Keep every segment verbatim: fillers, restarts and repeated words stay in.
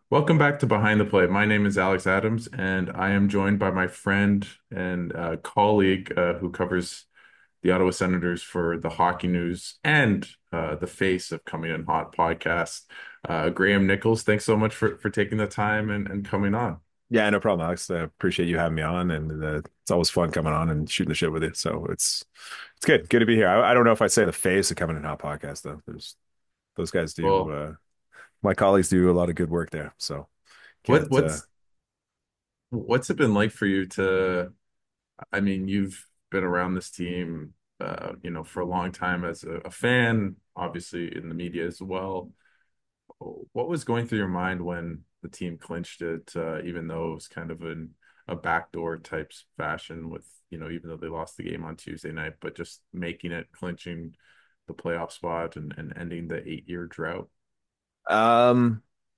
Welcome back to Behind the Play. My name is Alex Adams, and I am joined by my friend and uh, colleague uh, who covers the Ottawa Senators for the Hockey News and uh, the face of Coming in Hot podcast, uh, Graham Nichols. Thanks so much for for taking the time and, and coming on. Yeah, no problem, Alex. I appreciate you having me on, and uh, it's always fun coming on and shooting the shit with you. So it's it's good, good to be here. I, I don't know if I say the face of Coming in Hot podcast though. There's those guys do. Well, Uh, my colleagues do a lot of good work there. So what can't. Uh, what's what's it been like for you to, I mean, you've been around this team, uh, you know, for a long time as a, a fan, obviously in the media as well. What was going through your mind when the team clinched it, uh, even though it was kind of in a backdoor type fashion with, you know, even though they lost the game on Tuesday night, but just making it, clinching the playoff spot and, and ending the eight year drought? um,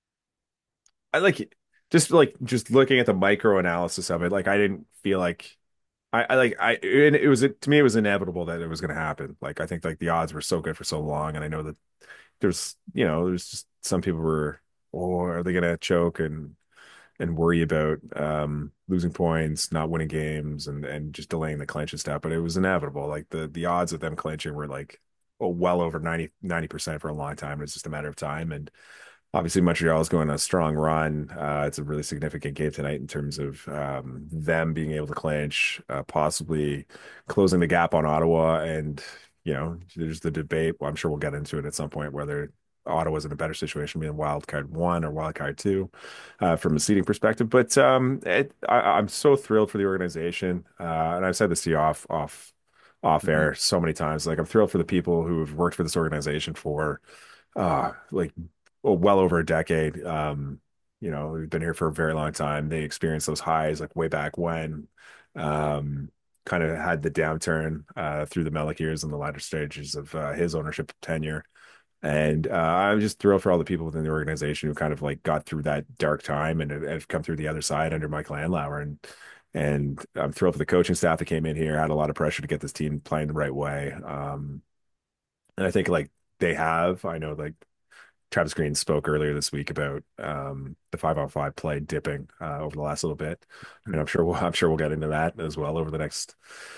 I like just like just looking at the micro analysis of it. Like I didn't feel like I, I like I and it was to me it was inevitable that it was going to happen. Like I think like the odds were so good for so long, and I know that there's you know there's just some people were, oh, are they going to choke and and worry about um, losing points, not winning games, and and just delaying the clinch and stuff. But it was inevitable. Like the the odds of them clinching were like, oh, well over ninety percent for a long time. It's just a matter of time. And obviously Montreal is going on a strong run. Uh, it's a really significant game tonight in terms of um, them being able to clinch, uh, possibly closing the gap on Ottawa. And you know, there's the debate. Well, I'm sure we'll get into it at some point whether Ottawa's in a better situation being wild card one or wild card two uh, from a seating perspective. But um, it, I, I'm so thrilled for the organization, uh, and I've said this to you off off off Mhm. air so many times. Like I'm thrilled for the people who have worked for this organization for uh, like well, well over a decade. Um, you know, we've been here for a very long time. They experienced those highs like way back when. Um, Kind of had the downturn uh, through the Mellick years and the latter stages of uh, his ownership tenure. And uh, I'm just thrilled for all the people within the organization who kind of like got through that dark time and have, have come through the other side under Michael Andlauer. And and I'm thrilled for the coaching staff that came in here, had a lot of pressure to get this team playing the right way. Um, and I think like they have, I know like Travis Green spoke earlier this week about um, the five on five play dipping uh, over the last little bit, and I'm sure we'll I'm sure we'll get into that as well over the next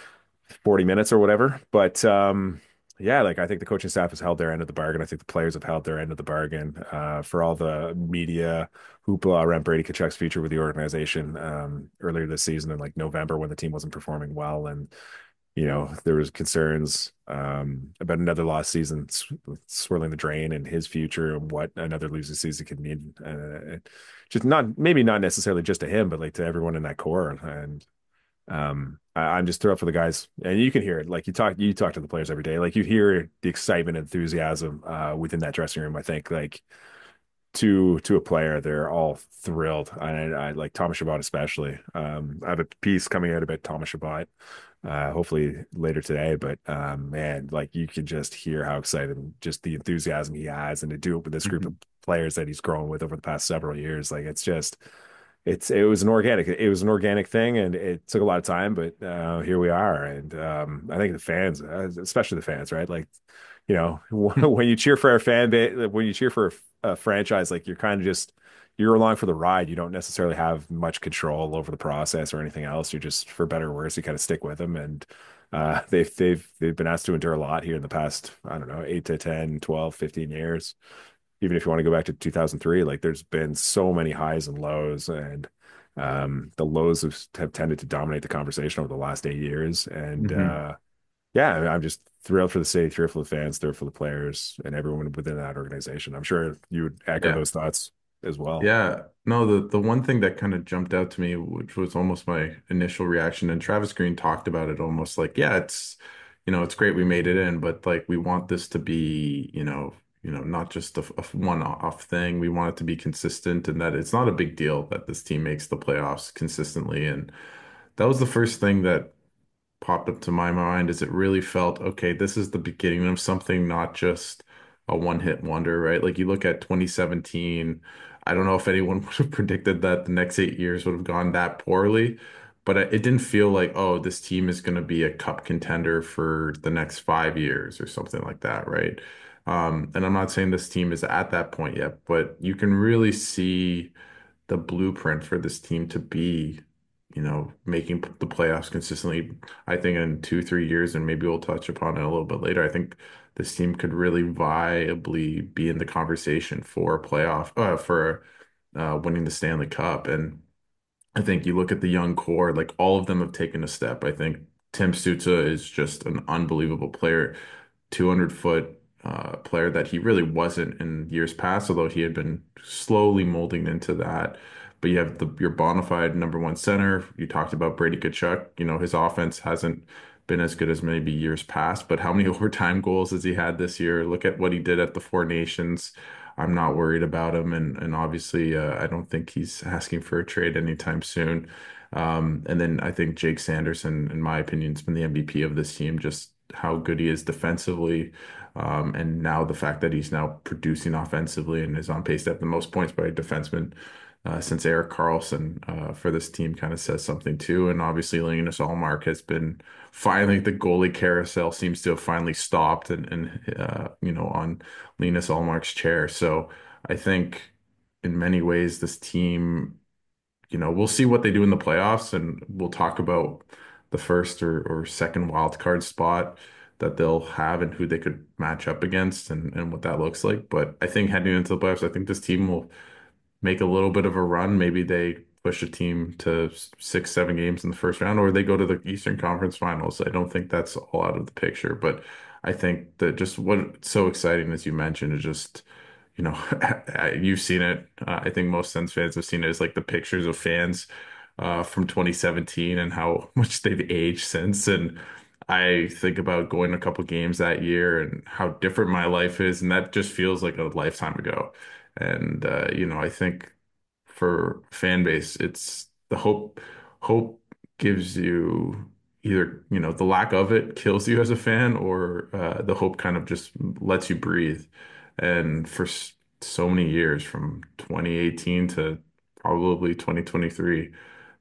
forty minutes or whatever. But um, yeah, like I think the coaching staff has held their end of the bargain. I think the players have held their end of the bargain. Uh, for all the media hoopla around Brady Tkachuk's future with the organization um, earlier this season in like November when the team wasn't performing well, and you know, there was concerns um, about another lost season sw swirling the drain and his future and what another losing season could mean. Uh, just not maybe not necessarily just to him, but like to everyone in that core. And um, I, I'm just thrilled for the guys, and you can hear it. Like you talk, you talk to the players every day. Like you hear the excitement, enthusiasm uh, within that dressing room. I think like to to a player, they're all thrilled. I, I like Thomas Chabot especially. Um, I have a piece coming out about Thomas Chabot, uh, hopefully later today. But um, man, like you can just hear how excited, and just the enthusiasm he has, and to do it with this group of Mhm. players that he's grown with over the past several years. Like it's just, it's it was an organic, it was an organic thing, and it took a lot of time, but uh, here we are. And um, I think the fans, uh, especially the fans, right? Like you know, when you cheer for a fan base, when you cheer for a, a franchise, like you're kind of just you're along for the ride. You don't necessarily have much control over the process or anything else. You're just, for better or worse, you kind of stick with them. And uh, they've they've they've been asked to endure a lot here in the past, I don't know, eight to ten, twelve, fifteen years. Even if you want to go back to two thousand three, like there's been so many highs and lows, and um, the lows have, have tended to dominate the conversation over the last eight years. And Mhm. uh, yeah, I mean, I'm just thrilled for the city, thrilled for the fans, thrilled for the players, and everyone within that organization. I'm sure you would echo Yeah. those thoughts as well. Yeah. No, the the one thing that kind of jumped out to me, which was almost my initial reaction, and Travis Green talked about it almost like, yeah, it's, you know, it's great we made it in, but like we want this to be, you know, you know, not just a, a one-off thing. We want it to be consistent and that it's not a big deal that this team makes the playoffs consistently. And that was the first thing that popped up to my mind is it really felt, okay, this is the beginning of something, not just a one-hit wonder, right? Like you look at twenty seventeen, I don't know if anyone would have predicted that the next eight years would have gone that poorly, but it didn't feel like, oh, this team is going to be a cup contender for the next five years or something like that, right? Um, and I'm not saying this team is at that point yet, but you can really see the blueprint for this team to be, you know, making the playoffs consistently. I think in two, three years, and maybe we'll touch upon it a little bit later, I think this team could really viably be in the conversation for a playoff, uh, for uh, winning the Stanley Cup. And I think you look at the young core, like all of them have taken a step. I think Tim Stützle is just an unbelievable player, two hundred foot uh, player that he really wasn't in years past, although he had been slowly molding into that. But you have the your bona fide number one center. You talked about Brady Tkachuk. You know, his offense hasn't been as good as maybe years past, but how many overtime goals has he had this year? Look at what he did at the Four Nations. I'm not worried about him, and and obviously, uh, I don't think he's asking for a trade anytime soon. Um, and then I think Jake Sanderson, in my opinion, has been the M V P of this team. Just how good he is defensively, um, and now the fact that he's now producing offensively and is on pace to have the most points by a defenseman uh, since Erik Karlsson uh, for this team kind of says something too. And obviously, Linus Ullmark has been finally the goalie carousel seems to have finally stopped and and uh, you know on Linus Ullmark's chair. So I think in many ways this team, you know, we'll see what they do in the playoffs, and we'll talk about the first or, or second wild card spot that they'll have and who they could match up against and, and what that looks like. But I think heading into the playoffs, I think this team will make a little bit of a run. Maybe they push a team to six, seven games in the first round, or they go to the Eastern Conference Finals. I don't think that's all out of the picture, but I think that just what's so exciting, as you mentioned, is just, you know, you've seen it. Uh, I think most Sens fans have seen it as like the pictures of fans uh, from twenty seventeen and how much they've aged since. And I think about going a couple games that year and how different my life is, and that just feels like a lifetime ago. And uh, you know, I think for fan base, it's the hope. Hope gives you either, you know, the lack of it kills you as a fan, or uh, the hope kind of just lets you breathe. And for s- so many years, from twenty eighteen to probably twenty twenty-three,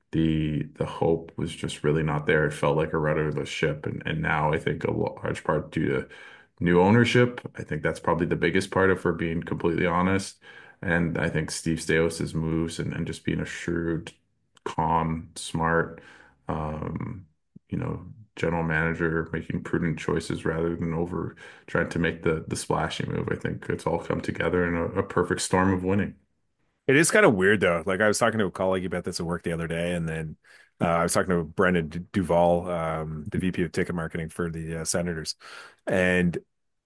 the the hope was just really not there. It felt like a rudderless ship, and and now I think a large part due to new ownership. I think that's probably the biggest part, if we're being completely honest. And I think Steve Stalos's moves and, and just being a shrewd, calm, smart, um, you know, general manager making prudent choices rather than over trying to make the the splashy move. I think it's all come together in a, a perfect storm of winning. It is kind of weird though. Like I was talking to a colleague about this at work the other day, and then uh, I was talking to Brendan Du- Duval, um, the V P of ticket marketing for the uh, Senators, and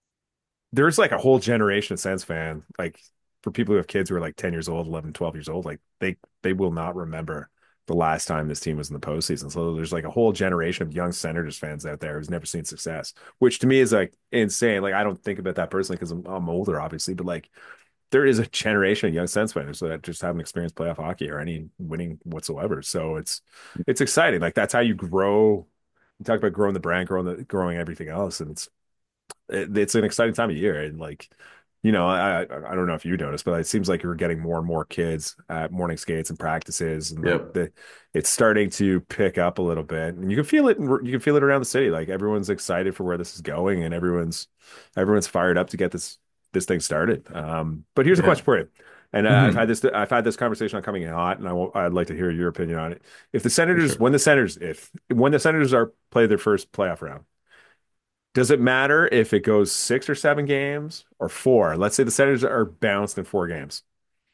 there's like a whole generation of Sens fan, like for people who have kids who are like ten years old, eleven, twelve years old, like they they will not remember the last time this team was in the postseason. So there's like a whole generation of young Senators fans out there who's never seen success, which to me is like insane. Like I don't think about that personally because I'm, I'm older, obviously, but like there is a generation of young Sens fans that just haven't experienced playoff hockey or any winning whatsoever. So it's it's exciting. Like that's how you grow. You talk about growing the brand, growing the growing everything else, and it's it, it's an exciting time of year. And like, you know, I I don't know if you noticed, but it seems like you're getting more and more kids at morning skates and practices, and like Yep. the it's starting to pick up a little bit, and you can feel it. You can feel it around the city. Like everyone's excited for where this is going, and everyone's everyone's fired up to get this this thing started. Um, but here's a Yeah. question for you. And uh, I've had Hmm. this I've had this conversation on Coming in Hot, and I will, I'd like to hear your opinion on it. If the For Senators, sure. when the Senators, if when the Senators are play their first playoff round, does it matter if it goes six or seven games or four? Let's say the Senators are bounced in four games.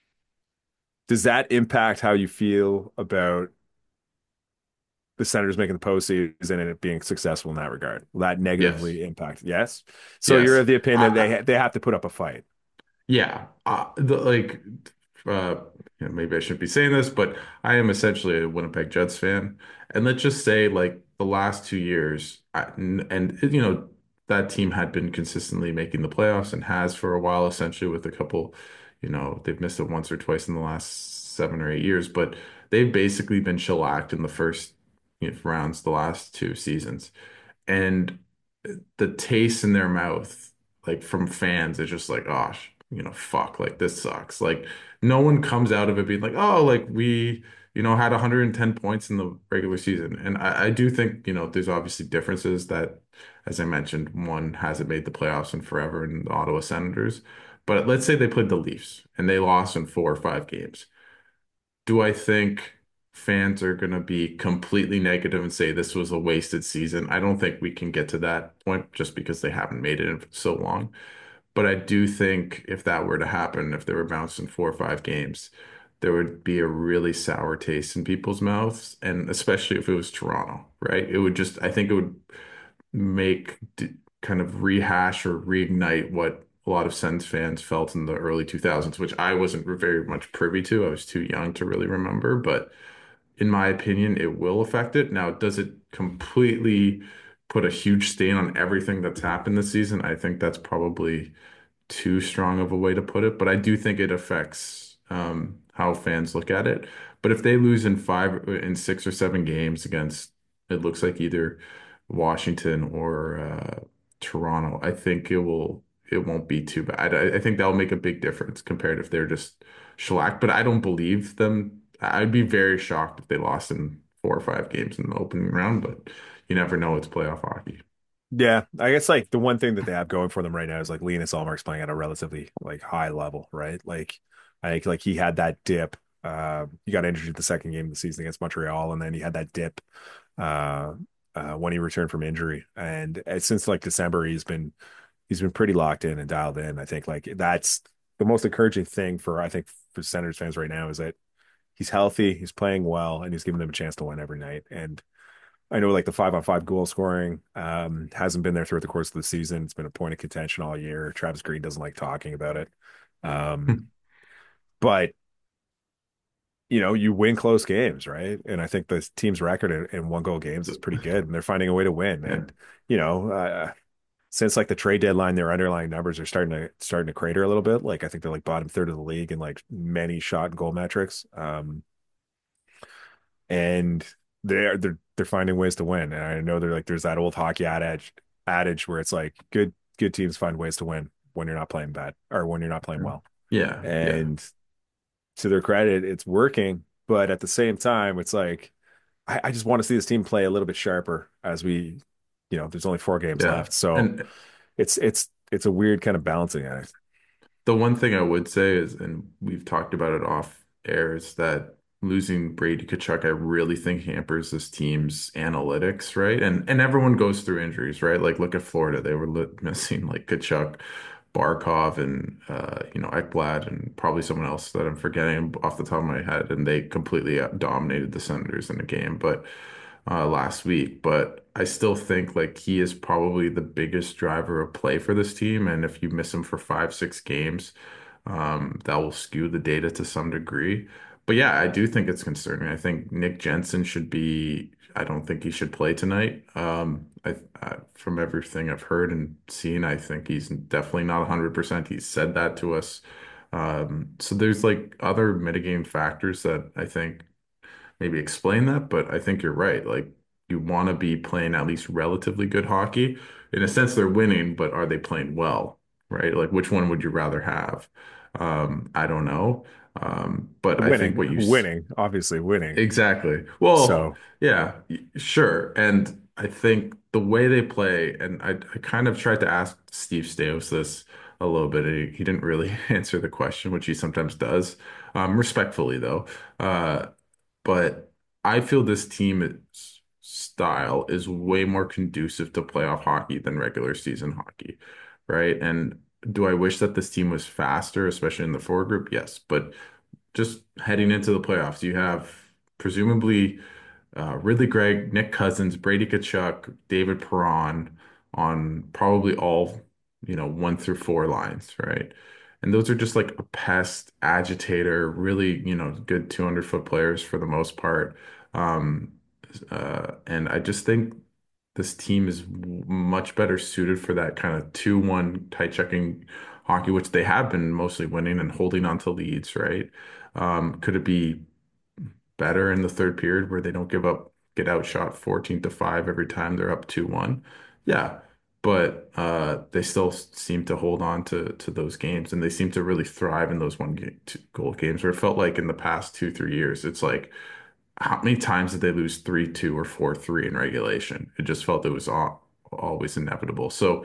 Does that impact how you feel about the Senators making the postseason and it being successful in that regard? Will that Yes. negatively impact? Yes. So you're Yes. of the opinion that they I, ha they have to put up a fight. Yeah, uh, the, like, uh, you know, maybe I shouldn't be saying this, but I am essentially a Winnipeg Jets fan, and let's just say, like, the last two years, I, and, and you know, that team had been consistently making the playoffs and has for a while, essentially, with a couple, you know, they've missed it once or twice in the last seven or eight years, but they've basically been shellacked in the first, you know, rounds the last two seasons, and the taste in their mouth, like from fans, is just like, gosh. you know, fuck, like this sucks. Like no one comes out of it being like, oh, like we, you know, had one hundred ten points in the regular season. And I, I do think, you know, there's obviously differences that, as I mentioned, one hasn't made the playoffs in forever in the Ottawa Senators. But let's say they played the Leafs and they lost in four or five games. Do I think fans are going to be completely negative and say this was a wasted season? I don't think we can get to that point just because they haven't made it in so long. But I do think if that were to happen, if they were bounced in four or five games, there would be a really sour taste in people's mouths, and especially if it was Toronto, right? It would just, I think it would make d kind of rehash or reignite what a lot of Sens fans felt in the early two thousands, which I wasn't very much privy to. I was too young to really remember, but in my opinion, it will affect it. Now, does it completely put a huge stain on everything that's happened this season? I think that's probably too strong of a way to put it, but I do think it affects um, how fans look at it. But if they lose in five, in six or seven games against, it looks like either Washington or uh, Toronto, I think it will, it won't be too bad. I, I think that'll make a big difference compared if they're just shellacked. But I don't believe them. I'd be very shocked if they lost in four or five games in the opening round, but you never know. It's playoff hockey. Yeah, I guess like the one thing that they have going for them right now is like Linus Ullmark's playing at a relatively like high level, right? Like I think like he had that dip. Uh, he got injured the second game of the season against Montreal, and then he had that dip uh, uh, when he returned from injury. And uh, since like December, he's been he's been pretty locked in and dialed in. I think like that's the most encouraging thing for I think for Senators fans right now is that he's healthy, he's playing well, and he's giving them a chance to win every night. And I know like the five on five goal scoring um, hasn't been there throughout the course of the season. It's been a point of contention all year. Travis Green doesn't like talking about it. Um, but you know, you win close games, right? And I think the team's record in, in one goal games is pretty good, and they're finding a way to win. Yeah. And you know, uh, since like the trade deadline, their underlying numbers are starting to starting to crater a little bit. Like I think they're like bottom third of the league in like many shot and goal metrics. Um, and they're they're they're finding ways to win. And I know they're like there's that old hockey adage adage where it's like good good teams find ways to win when you're not playing bad or when you're not playing well. Yeah. Yeah. And to their credit, it's working. But at the same time, it's like I, I just want to see this team play a little bit sharper as we, you know, there's only four games Yeah. left. So And it's it's it's a weird kind of balancing act. the one thing I would say is, and we've talked about it off air, is that losing Brady Tkachuk, I really think hampers this team's analytics, right? And and everyone goes through injuries, right? Like look at Florida, they were li missing like Tkachuk, Barkov, and uh, you know Ekblad, and probably someone else that I'm forgetting off the top of my head, and they completely uh, dominated the Senators in a game, but uh, last week. But I still think like he is probably the biggest driver of play for this team. And if you miss him for five, six games, um, that will skew the data to some degree. But yeah, I do think it's concerning. I think Nick Jensen should be, I don't think he should play tonight. Um, I, I, from everything I've heard and seen, I think he's definitely not one hundred percent. He's said that to us. Um, so there's like other mitigating factors that I think maybe explain that, but I think you're right. Like you want to be playing at least relatively good hockey. In a sense, they're winning, but are they playing well, right? Like which one would you rather have? Um, I don't know. Um, but I think Winning, what you s- winning, obviously winning. exactly. Well, So yeah, y- sure. And I think the way they play, and I, I kind of tried to ask Steve Stamkos this a little bit. He, he didn't really answer the question, which he sometimes does, um, respectfully though. Uh, but I feel this team's style is way more conducive to playoff hockey than regular season hockey, right? And do I wish that this team was faster, especially in the forward group? Yes, but just heading into the playoffs, you have presumably uh, Ridley Gregg, Nick Cousins, Brady Tkachuk, David Perron on probably all, you know, one through four lines, right? And those are just like a pest, agitator, really, you know, good two hundred foot players for the most part. Um, uh, and I just think this team is w- much better suited for that kind of two one tight checking hockey, which they have been mostly winning and holding on to leads, right? Um, could it be better in the third period where they don't give up, get outshot fourteen to five every time they're up two one? Yeah. but uh, they still seem to hold on to to those games, and they seem to really thrive in those one game, two goal games. Where it felt like in the past two, three years, it's like how many times did they lose three two or four three in regulation? It just felt it was al always inevitable. So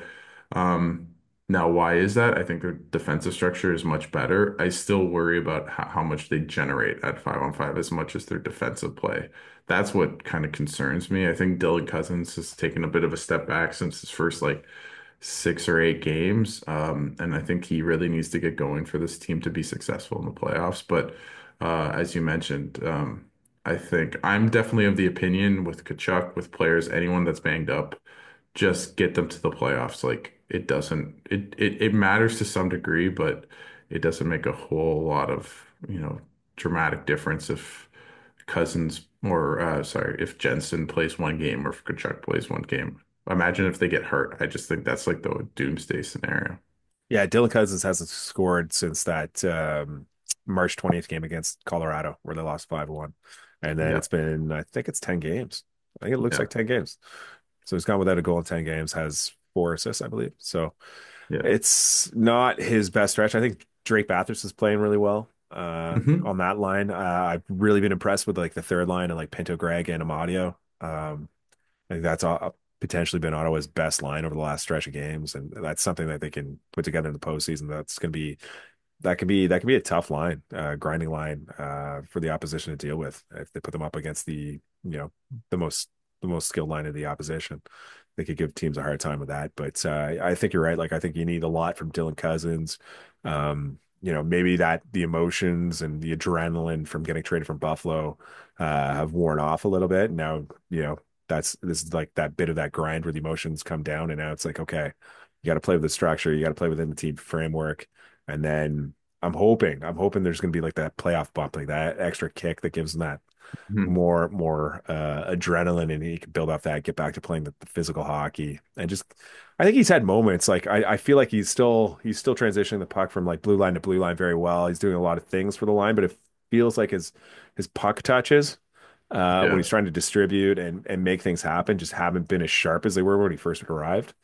um, now, why is that? I think their defensive structure is much better. I still worry about how, how much they generate at five on five as much as their defensive play. That's what kind of concerns me. I think Dylan Cousins has taken a bit of a step back since his first like six or eight games. Um, and I think he really needs to get going for this team to be successful in the playoffs. But uh, as you mentioned, um, I think I'm definitely of the opinion with Kachuk, with players, anyone that's banged up, just get them to the playoffs. Like it doesn't, it, it, it matters to some degree, but it doesn't make a whole lot of, you know, dramatic difference if Cousins or uh, sorry, if Jensen plays one game or if Kachuk plays one game. Imagine if they get hurt. I just think that's like the doomsday scenario. Yeah, Dylan Cousins hasn't scored since that um, March twentieth game against Colorado where they lost five one. And then Yeah, it's been, I think it's ten games. I think it looks yeah, like ten games. So he's gone without a goal in ten games, has four assists, I believe. So yeah. it's not his best stretch. I think Drake Bathurst is playing really well uh, Hmm. on that line. Uh, I've really been impressed with like the third line and like Pinto, Greg, and Amadio. Um, I think that's uh, potentially been Ottawa's best line over the last stretch of games, and that's something that they can put together in the postseason. That's going to be that can be that can be a tough line, uh, grinding line uh, for the opposition to deal with if they put them up against the you know the most the most skilled line of the opposition. They could give teams a hard time with that. But uh, I think you're right. Like I think you need a lot from Dylan Cousins. Um, you know, maybe that the emotions and the adrenaline from getting traded from Buffalo uh, have worn off a little bit. Now, you know, that's this is like that bit of that grind where the emotions come down, and now it's like, okay, you got to play with the structure, you got to play within the team framework, and then I'm hoping, I'm hoping there's going to be like that playoff bump, like that extra kick that gives them that Hmm. more more uh, adrenaline, and he can build off that, get back to playing the, the physical hockey, and just I think he's had moments like I, I feel like he's still he's still transitioning the puck from like blue line to blue line very well. He's doing a lot of things for the line, but it feels like his his puck touches uh, when Yeah. he's trying to distribute and and make things happen just haven't been as sharp as they were when he first arrived.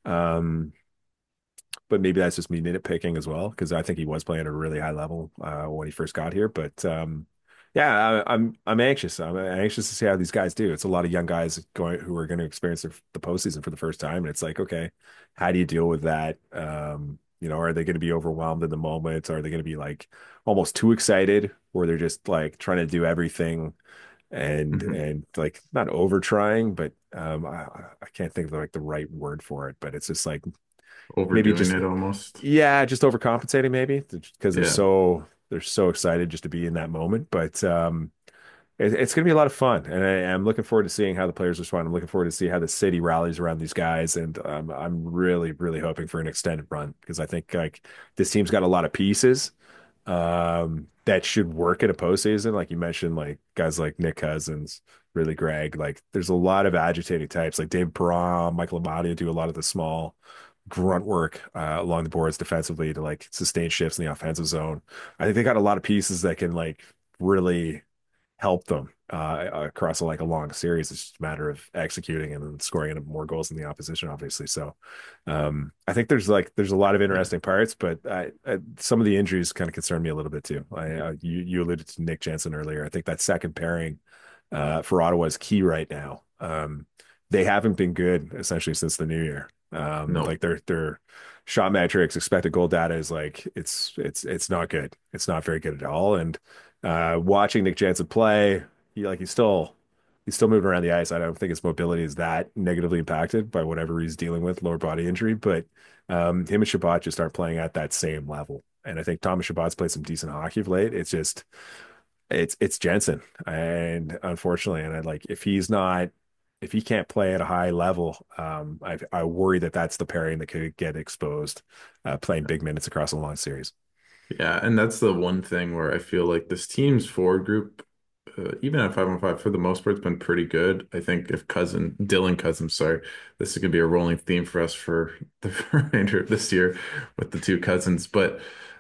Um, but maybe that's just me nitpicking as well because I think he was playing at a really high level uh, when he first got here. But um, yeah, I, I'm I'm anxious. I'm anxious to see how these guys do. It's a lot of young guys going who are going to experience the, the postseason for the first time, and it's like, okay, how do you deal with that? Um, you know, are they going to be overwhelmed in the moment? Are they going to be like almost too excited, or they're just like trying to do everything and Hmm. and like not over trying, but um, I, I can't think of like the right word for it, but it's just like maybe Overdoing just it almost. yeah, just overcompensating maybe because they're Yeah. so they're so excited just to be in that moment. But um, it, it's going to be a lot of fun, and I, I'm looking forward to seeing how the players respond. I'm looking forward to see how the city rallies around these guys, and um, I'm really, really hoping for an extended run because I think like this team's got a lot of pieces um, that should work in a postseason. Like you mentioned, like guys like Nick Cousins, really Greg. Like there's a lot of agitating types, like Dave Perron, Michael Amadio do a lot of the small grunt work uh, along the boards defensively to like sustain shifts in the offensive zone. I think they got a lot of pieces that can like really help them uh, across a, like a long series. It's just a matter of executing and then scoring more goals than the opposition, obviously. So um, I think there's like there's a lot of Yeah. interesting parts, but I, I, some of the injuries kind of concern me a little bit too. I, uh, you you alluded to Nick Jensen earlier. I think that second pairing uh, for Ottawa is key right now. Um, they haven't been good essentially since the new year. Um, No. like their their shot metrics, expected goal data is like it's it's it's not good. It's not very good at all. And uh, watching Nick Jansen play, he like he's still he's still moving around the ice. I don't think his mobility is that negatively impacted by whatever he's dealing with, lower body injury. But um, him and Shabbat just aren't playing at that same level. And I think Thomas Shabbat's played some decent hockey of late. It's just it's it's Jensen, and unfortunately, and I like if he's not if he can't play at a high level, um, I I worry that that's the pairing that could get exposed, uh, playing big minutes across a long series. Yeah, and that's the one thing where I feel like this team's forward group, uh, even at five on five, for the most part, has been pretty good. I think if Cousin, Dylan Cousins, sorry, this is gonna be a rolling theme for us for the remainder of this year with the two cousins. But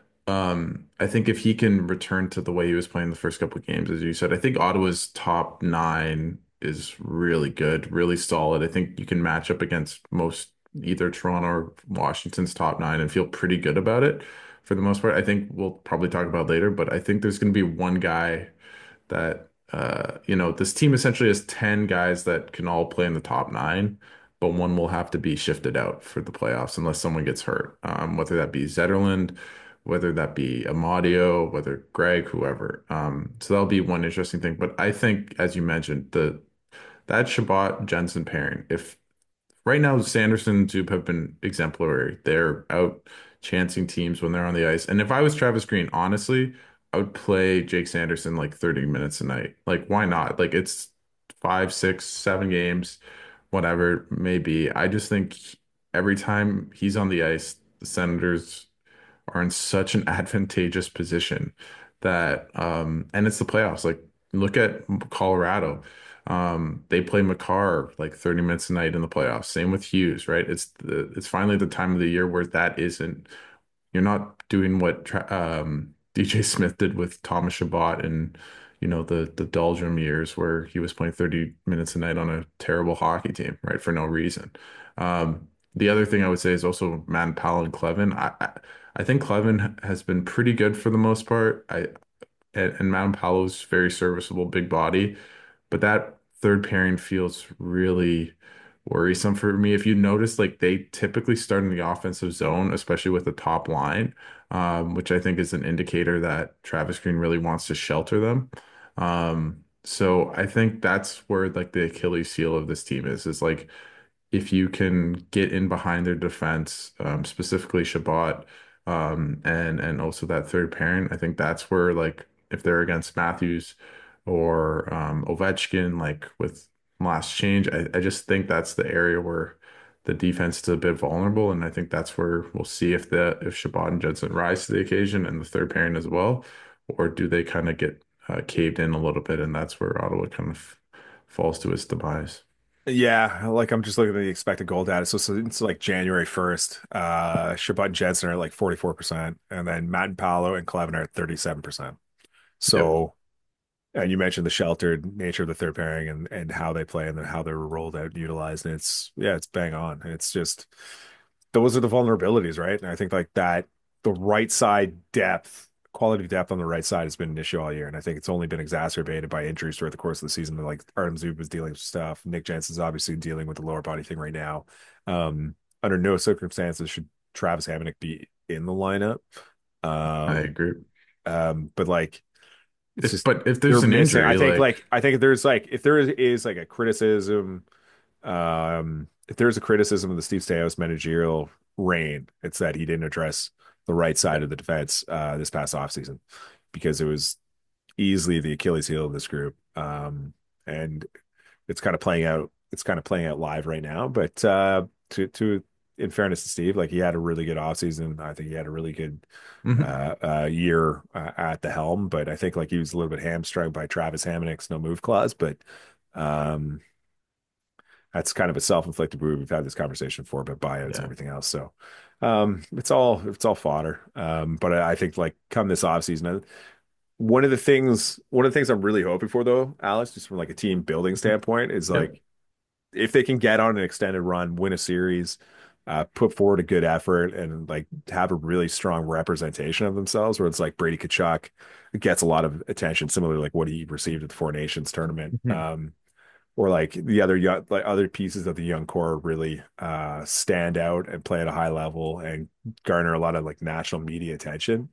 um, I think if he can return to the way he was playing the first couple of games, as you said, I think Ottawa's top nine is really good, really solid. I think you can match up against most. either Toronto or Washington's top nine and feel pretty good about it for the most part. I think we'll probably talk about later, but I think there's going to be one guy that uh, you know, this team essentially has ten guys that can all play in the top nine, but one will have to be shifted out for the playoffs unless someone gets hurt. Um, whether that be Zetterlund, whether that be Amadio, whether Greg, whoever. Um, so that'll be one interesting thing. But I think, as you mentioned, the that Shabbat Jensen pairing, if right now, Sanderson and Zoop have been exemplary. They're out chancing teams when they're on the ice. And if I was Travis Green, honestly, I would play Jake Sanderson like thirty minutes a night. Like, why not? Like, it's five, six, seven games, whatever it may be. I just think every time he's on the ice, the Senators are in such an advantageous position that, um, and it's the playoffs. Like, look at Colorado. Um, they play Makar like thirty minutes a night in the playoffs. Same with Hughes, right? It's the it's finally the time of the year where that isn't, you're not doing what tra um, D J Smith did with Thomas Chabot and you know the the doldrum years where he was playing thirty minutes a night on a terrible hockey team, right, for no reason. Um, the other thing I would say is also Matt Powell and Clevin. I, I I think Clevin has been pretty good for the most part. I and, and Matt Powell's very serviceable, big body. But that third pairing feels really worrisome for me. If you notice, like they typically start in the offensive zone, especially with the top line, um, which I think is an indicator that Travis Green really wants to shelter them. Um, so I think that's where like the Achilles heel of this team is, is like if you can get in behind their defense, um, specifically Shabbat, um, and and also that third pairing, I think that's where like if they're against Matthews or um, Ovechkin, like with last change, I, I just think that's the area where the defense is a bit vulnerable, and I think that's where we'll see if the if Shabbat and Jensen rise to the occasion and the third pairing as well, or do they kind of get uh, caved in a little bit, and that's where Ottawa kind of falls to its demise. Yeah, like I'm just looking at the expected goal data. So, so it's like January first. Uh Shabbat and Jensen are at like forty-four percent, and then Matt and Paolo and Clevin are at thirty-seven percent. Yep, So, and you mentioned the sheltered nature of the third pairing and and how they play and then how they're rolled out and utilized. And it's yeah, it's bang on. It's just those are the vulnerabilities, right? And I think like that, the right side depth, quality depth on the right side has been an issue all year. And I think it's only been exacerbated by injuries throughout the course of the season. Like Artem Zub was dealing with stuff. Nick Jensen's obviously dealing with the lower body thing right now. Um, under no circumstances should Travis Hamonic be in the lineup. I Um, agree. um, but like, it's If just but if they're there's an missing. I injury, think like like I think if there's like if there is, is like a criticism, um, if there's a criticism of the Steve Stamkos managerial reign, it's that he didn't address the right side of the defense uh, this past offseason because it was easily the Achilles heel of this group. Um, and it's kind of playing out. It's kind of playing out live right now. But uh, to to in fairness to Steve, like he had a really good offseason. I think he had a really good mhm. uh, uh, year uh, at the helm. But I think like he was a little bit hamstrung by Travis Hamonic's no move clause. But um, that's kind of a self-inflicted wound. We've had this conversation before about buyouts and Yeah. everything else. So um, it's all it's all fodder. Um, but I, I think like come this offseason, one of the things one of the things I'm really hoping for though, Alex, just from like a team building Mhm. standpoint, is Yep. like if they can get on an extended run, win a series, uh, put forward a good effort, and like have a really strong representation of themselves, where it's like Brady Tkachuk gets a lot of attention, similar to like what he received at the Four Nations tournament. Mhm. Um, or like the other young, like other pieces of the young core really uh, stand out and play at a high level and garner a lot of like national media attention.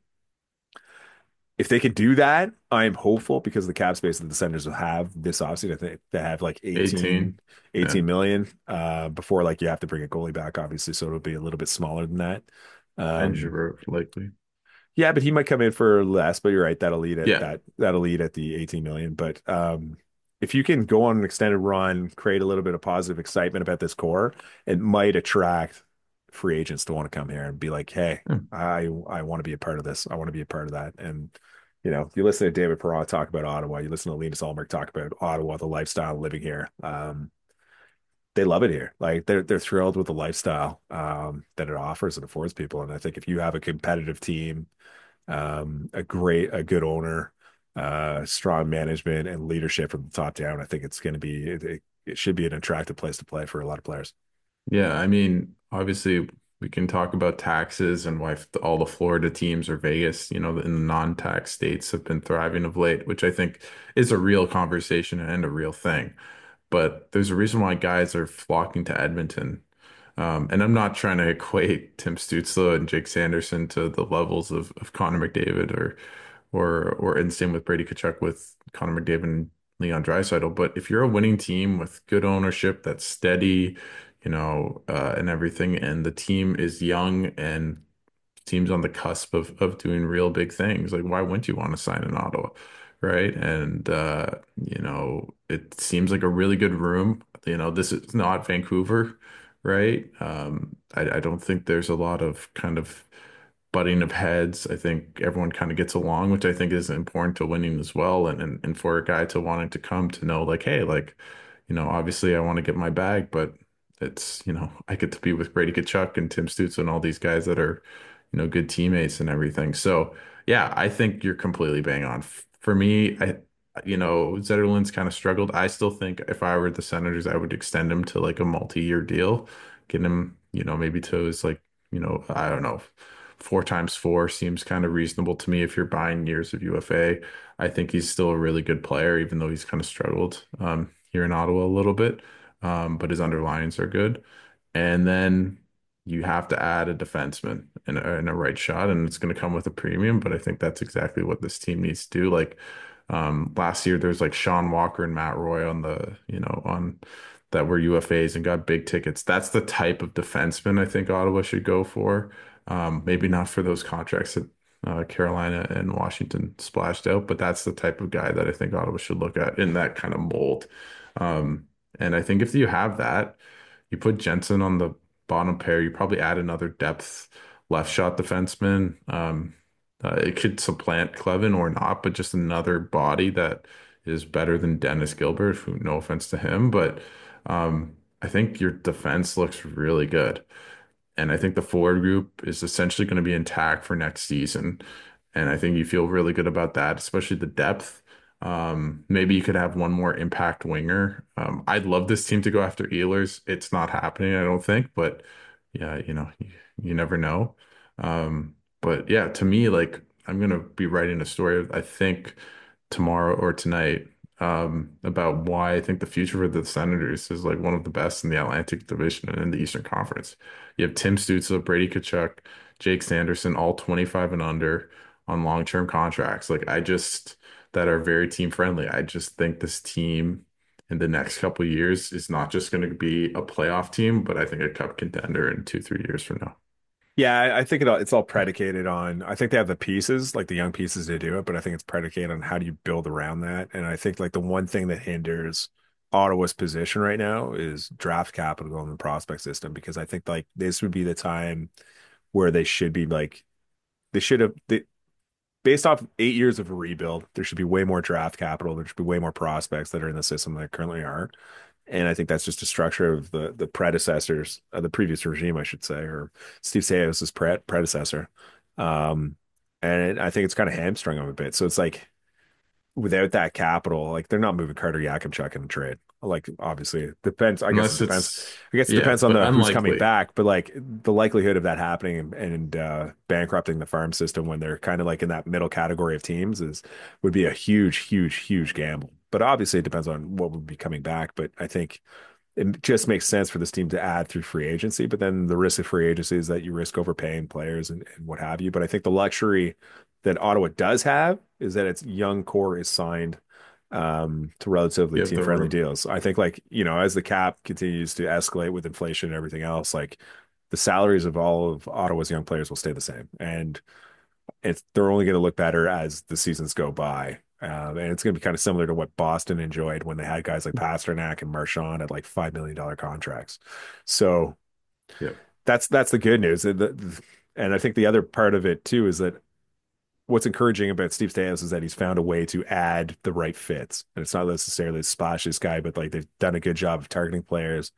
If they could do that, I'm hopeful because the cap space that the Senators will have this offseason, I think they have like eighteen, eighteen. Yeah. eighteen million uh, before like you have to bring a goalie back, obviously. So it'll be a little bit smaller than that. And Um, Giroux, likely. yeah, but he might come in for less, but you're right. That'll lead at Yeah. that that'll lead at the eighteen million. But um if you can go on an extended run, create a little bit of positive excitement about this core, it might attract free agents to want to come here and be like, hey, Yeah. I I want to be a part of this. I want to be a part of that. And you know, you listen to David Perron talk about Ottawa, you listen to Linus Ulmark talk about Ottawa, the lifestyle living here. Um, they love it here. Like they're they're thrilled with the lifestyle um, that it offers and affords people. And I think if you have a competitive team, um, a great, a good owner, uh, strong management and leadership from the top down, I think it's going to be it, it, it should be an attractive place to play for a lot of players. Yeah. I mean, obviously we can talk about taxes and why f- all the Florida teams or Vegas, you know, in the non-tax states have been thriving of late, which I think is a real conversation and a real thing. But there's a reason why guys are flocking to Edmonton. Um, and I'm not trying to equate Tim Stützle and Jake Sanderson to the levels of, of Connor McDavid or or or and same with Brady Tkachuk with Connor McDavid and Leon Draisaitl. But if you're a winning team with good ownership that's steady, you know, uh, and everything, and the team is young and teams on the cusp of of doing real big things. Like, why wouldn't you want to sign in Ottawa, right? And uh, you know, it seems like a really good room. You know, this is not Vancouver, right? Um, I, I don't think there's a lot of kind of butting of heads. I think everyone kind of gets along, which I think is important to winning as well. And, and and for a guy to wanting to come to know, like, hey, like, you know, obviously I want to get my bag, but it's, you know, I get to be with Brady Tkachuk and Tim Stutz and all these guys that are, you know, good teammates and everything. So yeah, I think you're completely bang on. F- For me, I, you know, Zetterlund's kind of struggled. I still think if I were the Senators, I would extend him to like a multi-year deal, get him, you know, maybe to his like, you know, I don't know, four times four seems kind of reasonable to me if you're buying years of U F A. I think he's still a really good player, even though he's kind of struggled um, here in Ottawa a little bit. Um, but his underlines are good. And then you have to add a defenseman and a, and a right shot, and it's going to come with a premium. But I think that's exactly what this team needs to do. Like um, last year, there's like Sean Walker and Matt Roy on the, you know, on that were U F As and got big tickets. That's the type of defenseman I think Ottawa should go for. Um, maybe not for those contracts that uh, Carolina and Washington splashed out, but that's the type of guy that I think Ottawa should look at in that kind of mold. Um, and I think if you have that, you put Jensen on the bottom pair, you probably add another depth left shot defenseman. Um, uh, it could supplant Clevin or not, but just another body that is better than Dennis Gilbert, who no offense to him, but um, I think your defense looks really good. And I think the forward group is essentially going to be intact for next season. And I think you feel really good about that, especially the depth. Um, maybe you could have one more impact winger. Um, I'd love this team to go after Ehlers. It's not happening, I don't think, but yeah, you know, you, you never know. Um, but yeah, to me, like I'm gonna be writing a story, I think tomorrow or tonight, um, about why I think the future of the Senators is like one of the best in the Atlantic Division and in the Eastern Conference. You have Tim Stützle, Brady Tkachuk, Jake Sanderson, all twenty-five and under on long-term contracts. Like I just that are very team friendly. I just think this team in the next couple of years is not just going to be a playoff team, but I think a cup contender in two, three years from now. Yeah, I I think it all, it's all predicated on, I think they have the pieces, like the young pieces to do it, but I think it's predicated on how do you build around that. And I think like the one thing that hinders Ottawa's position right now is draft capital in the prospect system, because I think like this would be the time where they should be like, they should have, they, based off eight years of a rebuild, there should be way more draft capital. There should be way more prospects that are in the system than there currently are. And I think that's just a structure of the the predecessors of the previous regime, I should say, or Steve Sayos's pre predecessor. Um, and I think it's kind of hamstrung them a bit. So it's like without that capital, like they're not moving Carter Yakimchuk in a trade. Like obviously it depends. I guess it Unless depends. it's, I guess it yeah, depends on but the who's coming unlikely. back, but like the likelihood of that happening and, and uh, bankrupting the farm system when they're kind of like in that middle category of teams is would be a huge, huge, huge gamble. But obviously it depends on what would be coming back. But I think it just makes sense for this team to add through free agency. But then the risk of free agency is that you risk overpaying players and, and what have you. But I think the luxury that Ottawa does have is that its young core is signed um, to relatively You have team the friendly room. deals. I think like, you know, as the cap continues to escalate with inflation and everything else, like the salaries of all of Ottawa's young players will stay the same. And it's they're only going to look better as the seasons go by. Um, and it's going to be kind of similar to what Boston enjoyed when they had guys like Pasternak and Marchand at like five million dollar contracts. So Yeah. that's that's the good news. And, the, and I think the other part of it too is that what's encouraging about Steve Stamkos is that he's found a way to add the right fits. And it's not necessarily a splashes guy, but like they've done a good job of targeting players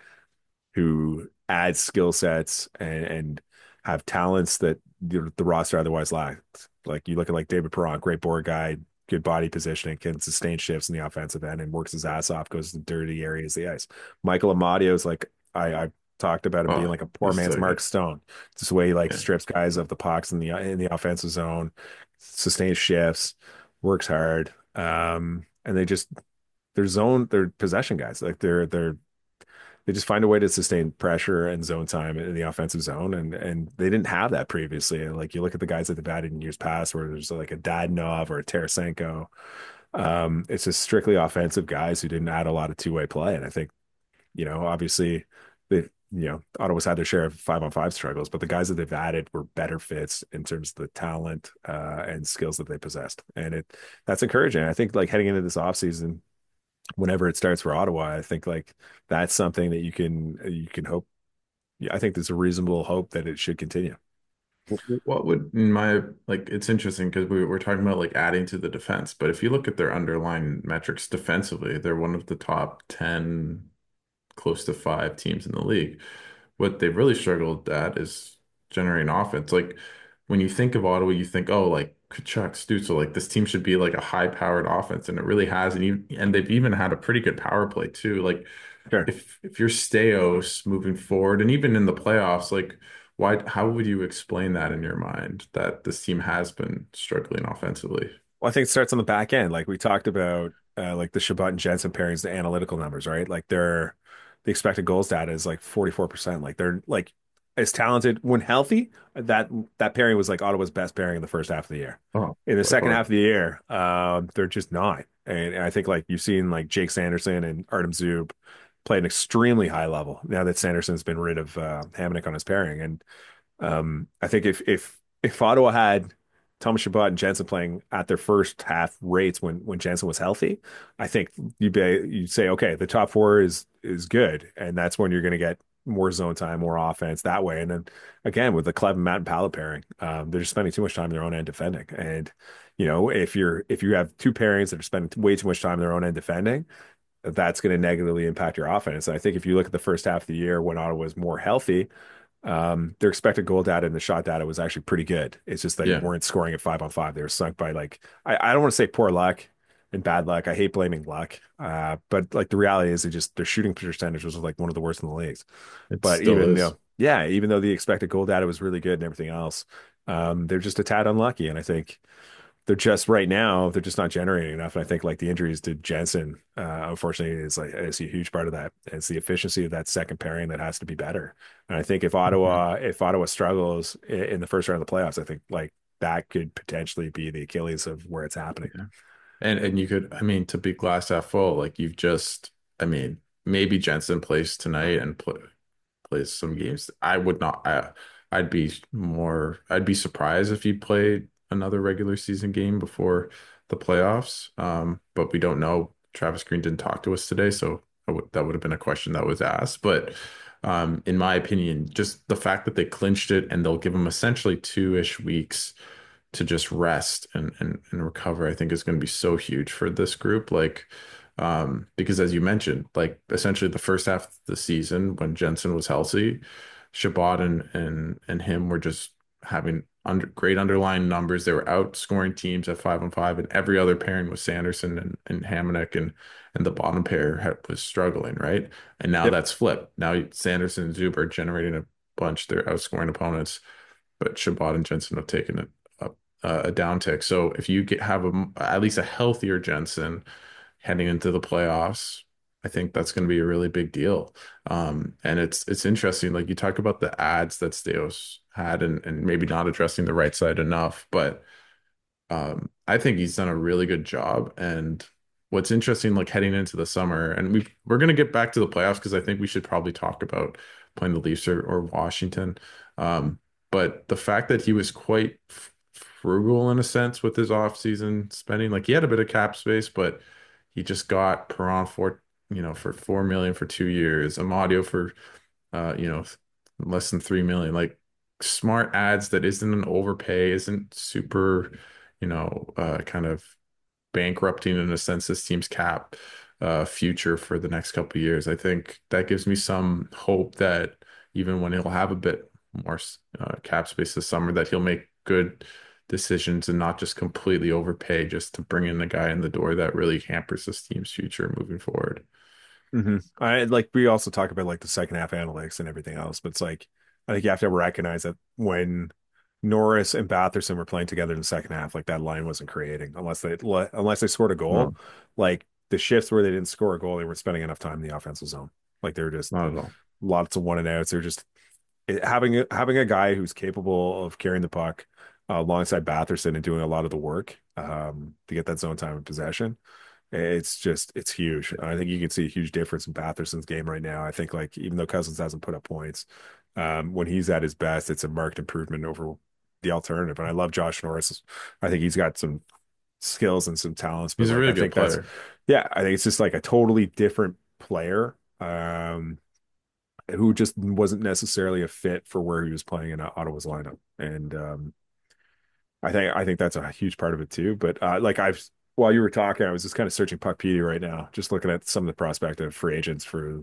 who add skill sets and, and have talents that the, the roster otherwise lacks. Like you look at like David Perron, great board guy, good body positioning, can sustain shifts in the offensive end and works his ass off, goes to the dirty areas of the ice. Michael Amadio is like I, I talked about him being Oh, like a poor he's man's so Mark good. Stone. Just the way he like Yeah. strips guys of the pucks in the in the offensive zone, sustains shifts, works hard. Um, and they just they're zone, they're possession guys. Like they're they're they just find a way to sustain pressure and zone time in the offensive zone, and and they didn't have that previously. And like you look at the guys that they've added in years past, where there's like a Dadonov or a Tarasenko. Um, it's just strictly offensive guys who didn't add a lot of two way play. And I think you know, obviously, they you know Ottawa's had their share of five on five struggles, but the guys that they've added were better fits in terms of the talent uh, and skills that they possessed, and it that's encouraging. I think like heading into this offseason, whenever it starts for Ottawa, I think like that's something that you can you can hope. Yeah, I think there's a reasonable hope that it should continue. What would, in my, like, it's interesting because we, we're talking about like adding to the defense, but if you look at their underlying metrics defensively, they're one of the top ten, close to five teams in the league. What they've really struggled at is generating offense. Like when you think of Ottawa, you think, oh, like Kachuk, Stützle, like this team should be like a high-powered offense, and it really has. And you, and they've even had a pretty good power play too. Like Sure. if if you're Staios moving forward, and even in the playoffs, like why? How would you explain that in your mind that this team has been struggling offensively? Well, I think it starts on the back end. Like we talked about, uh, like the Shabbat and Jensen pairings, the analytical numbers, right? Like they're the expected goals data is like forty-four percent. Like they're like as talented when healthy. That that pairing was like Ottawa's best pairing in the first half of the year. Oh, In the by second half far. of the year, um, they're just not. And, and I think like you've seen like Jake Sanderson and Artem Zub play an extremely high level now that Sanderson's been rid of uh, Hamonic on his pairing. And um, I think if if if Ottawa had Thomas Chabot and Jensen playing at their first half rates when when Jensen was healthy, I think you'd be you'd say, okay, the top four is is good, and that's when you're going to get more zone time, more offense that way. And then again with the Clem and Matt and Pala pairing, um, they're just spending too much time in their own end defending. And you know, if you're if you have two pairings that are spending way too much time in their own end defending, that's going to negatively impact your offense. And I think if you look at the first half of the year when Ottawa was more healthy, um, their expected goal data and the shot data was actually pretty good. It's just they Yeah. weren't scoring at five on five. They were sunk by like I, I don't want to say poor luck and bad luck. I hate blaming luck. Uh, but like the reality is they just their shooting percentage was like one of the worst in the leagues. It But still even you is. know, yeah, even though the expected goal data was really good and everything else, um, they're just a tad unlucky. And I think they're just right now they're just not generating enough. And I think like the injuries to Jensen, uh, unfortunately, is like is a huge part of that. It's the efficiency of that second pairing that has to be better. And I think if Mhm. Ottawa if Ottawa struggles in, in the first round of the playoffs, I think like that could potentially be the Achilles of where it's happening. Yeah. And and you could, I mean, to be glass half full, like you've just, I mean, maybe Jensen plays tonight and play, plays some games. I would not. I, I'd be more. I'd be surprised if he played another regular season game before the playoffs. Um, but we don't know. Travis Green didn't talk to us today, so I would, that would have been a question that was asked. But um, in my opinion, just the fact that they clinched it and they'll give him essentially two-ish weeks to just rest and and, and recover, I think is going to be so huge for this group. Like, um, because as you mentioned, like essentially the first half of the season when Jensen was healthy, Shabbat and and and him were just having under great underlying numbers. They were outscoring teams at five on five, and every other pairing was Sanderson and and Hamonic, and and the bottom pair had, was struggling, right? And now Yep. that's flipped. Now Sanderson and Zub are generating a bunch. They're outscoring opponents, but Shabbat and Jensen have taken it up uh, a downtick. So if you get have a at least a healthier Jensen heading into the playoffs, I think that's going to be a really big deal. Um, and it's it's interesting, like you talk about the ads that Steos had, and and maybe not addressing the right side enough, but um, I think he's done a really good job. And what's interesting, like heading into the summer, and we we're gonna get back to the playoffs because I think we should probably talk about playing the Leafs or, or Washington. Um, but the fact that he was quite f- frugal in a sense with his offseason spending, like he had a bit of cap space, but he just got Perron for you know for four million for two years, Amadio for uh, you know, less than three million. Like smart ads that isn't an overpay, isn't super, you know, uh, kind of bankrupting in a sense this team's cap uh, future for the next couple of years. I think that gives me some hope that even when he'll have a bit more uh, cap space this summer, that he'll make good decisions and not just completely overpay just to bring in a guy in the door that really hampers this team's future moving forward. hmm I like we also talk about like the second half analytics and everything else, but it's like I think you have to recognize that when Norris and Batherson were playing together in the second half, like that line wasn't creating unless they unless they scored a goal. No, Like the shifts where they didn't score a goal, they were spending enough time in the offensive zone. Like they were just not at all. lots of one and outs. They're just it, having a, having a guy who's capable of carrying the puck uh, alongside Batherson and doing a lot of the work um, to get that zone time and possession. It's just it's huge. I think you can see a huge difference in Batherson's game right now. I think like even though Cousins hasn't put up points, um, when he's at his best, it's a marked improvement over the alternative. And I love Josh Norris. I think he's got some skills and some talents, but He's a like really I good think that's player. yeah, I think it's just like a totally different player. Um, who just wasn't necessarily a fit for where he was playing in Ottawa's lineup. And um, I think I think that's a huge part of it too. But uh, like I've while you were talking, I was just kind of searching Puckpedia right now, just looking at some of the prospective free agents for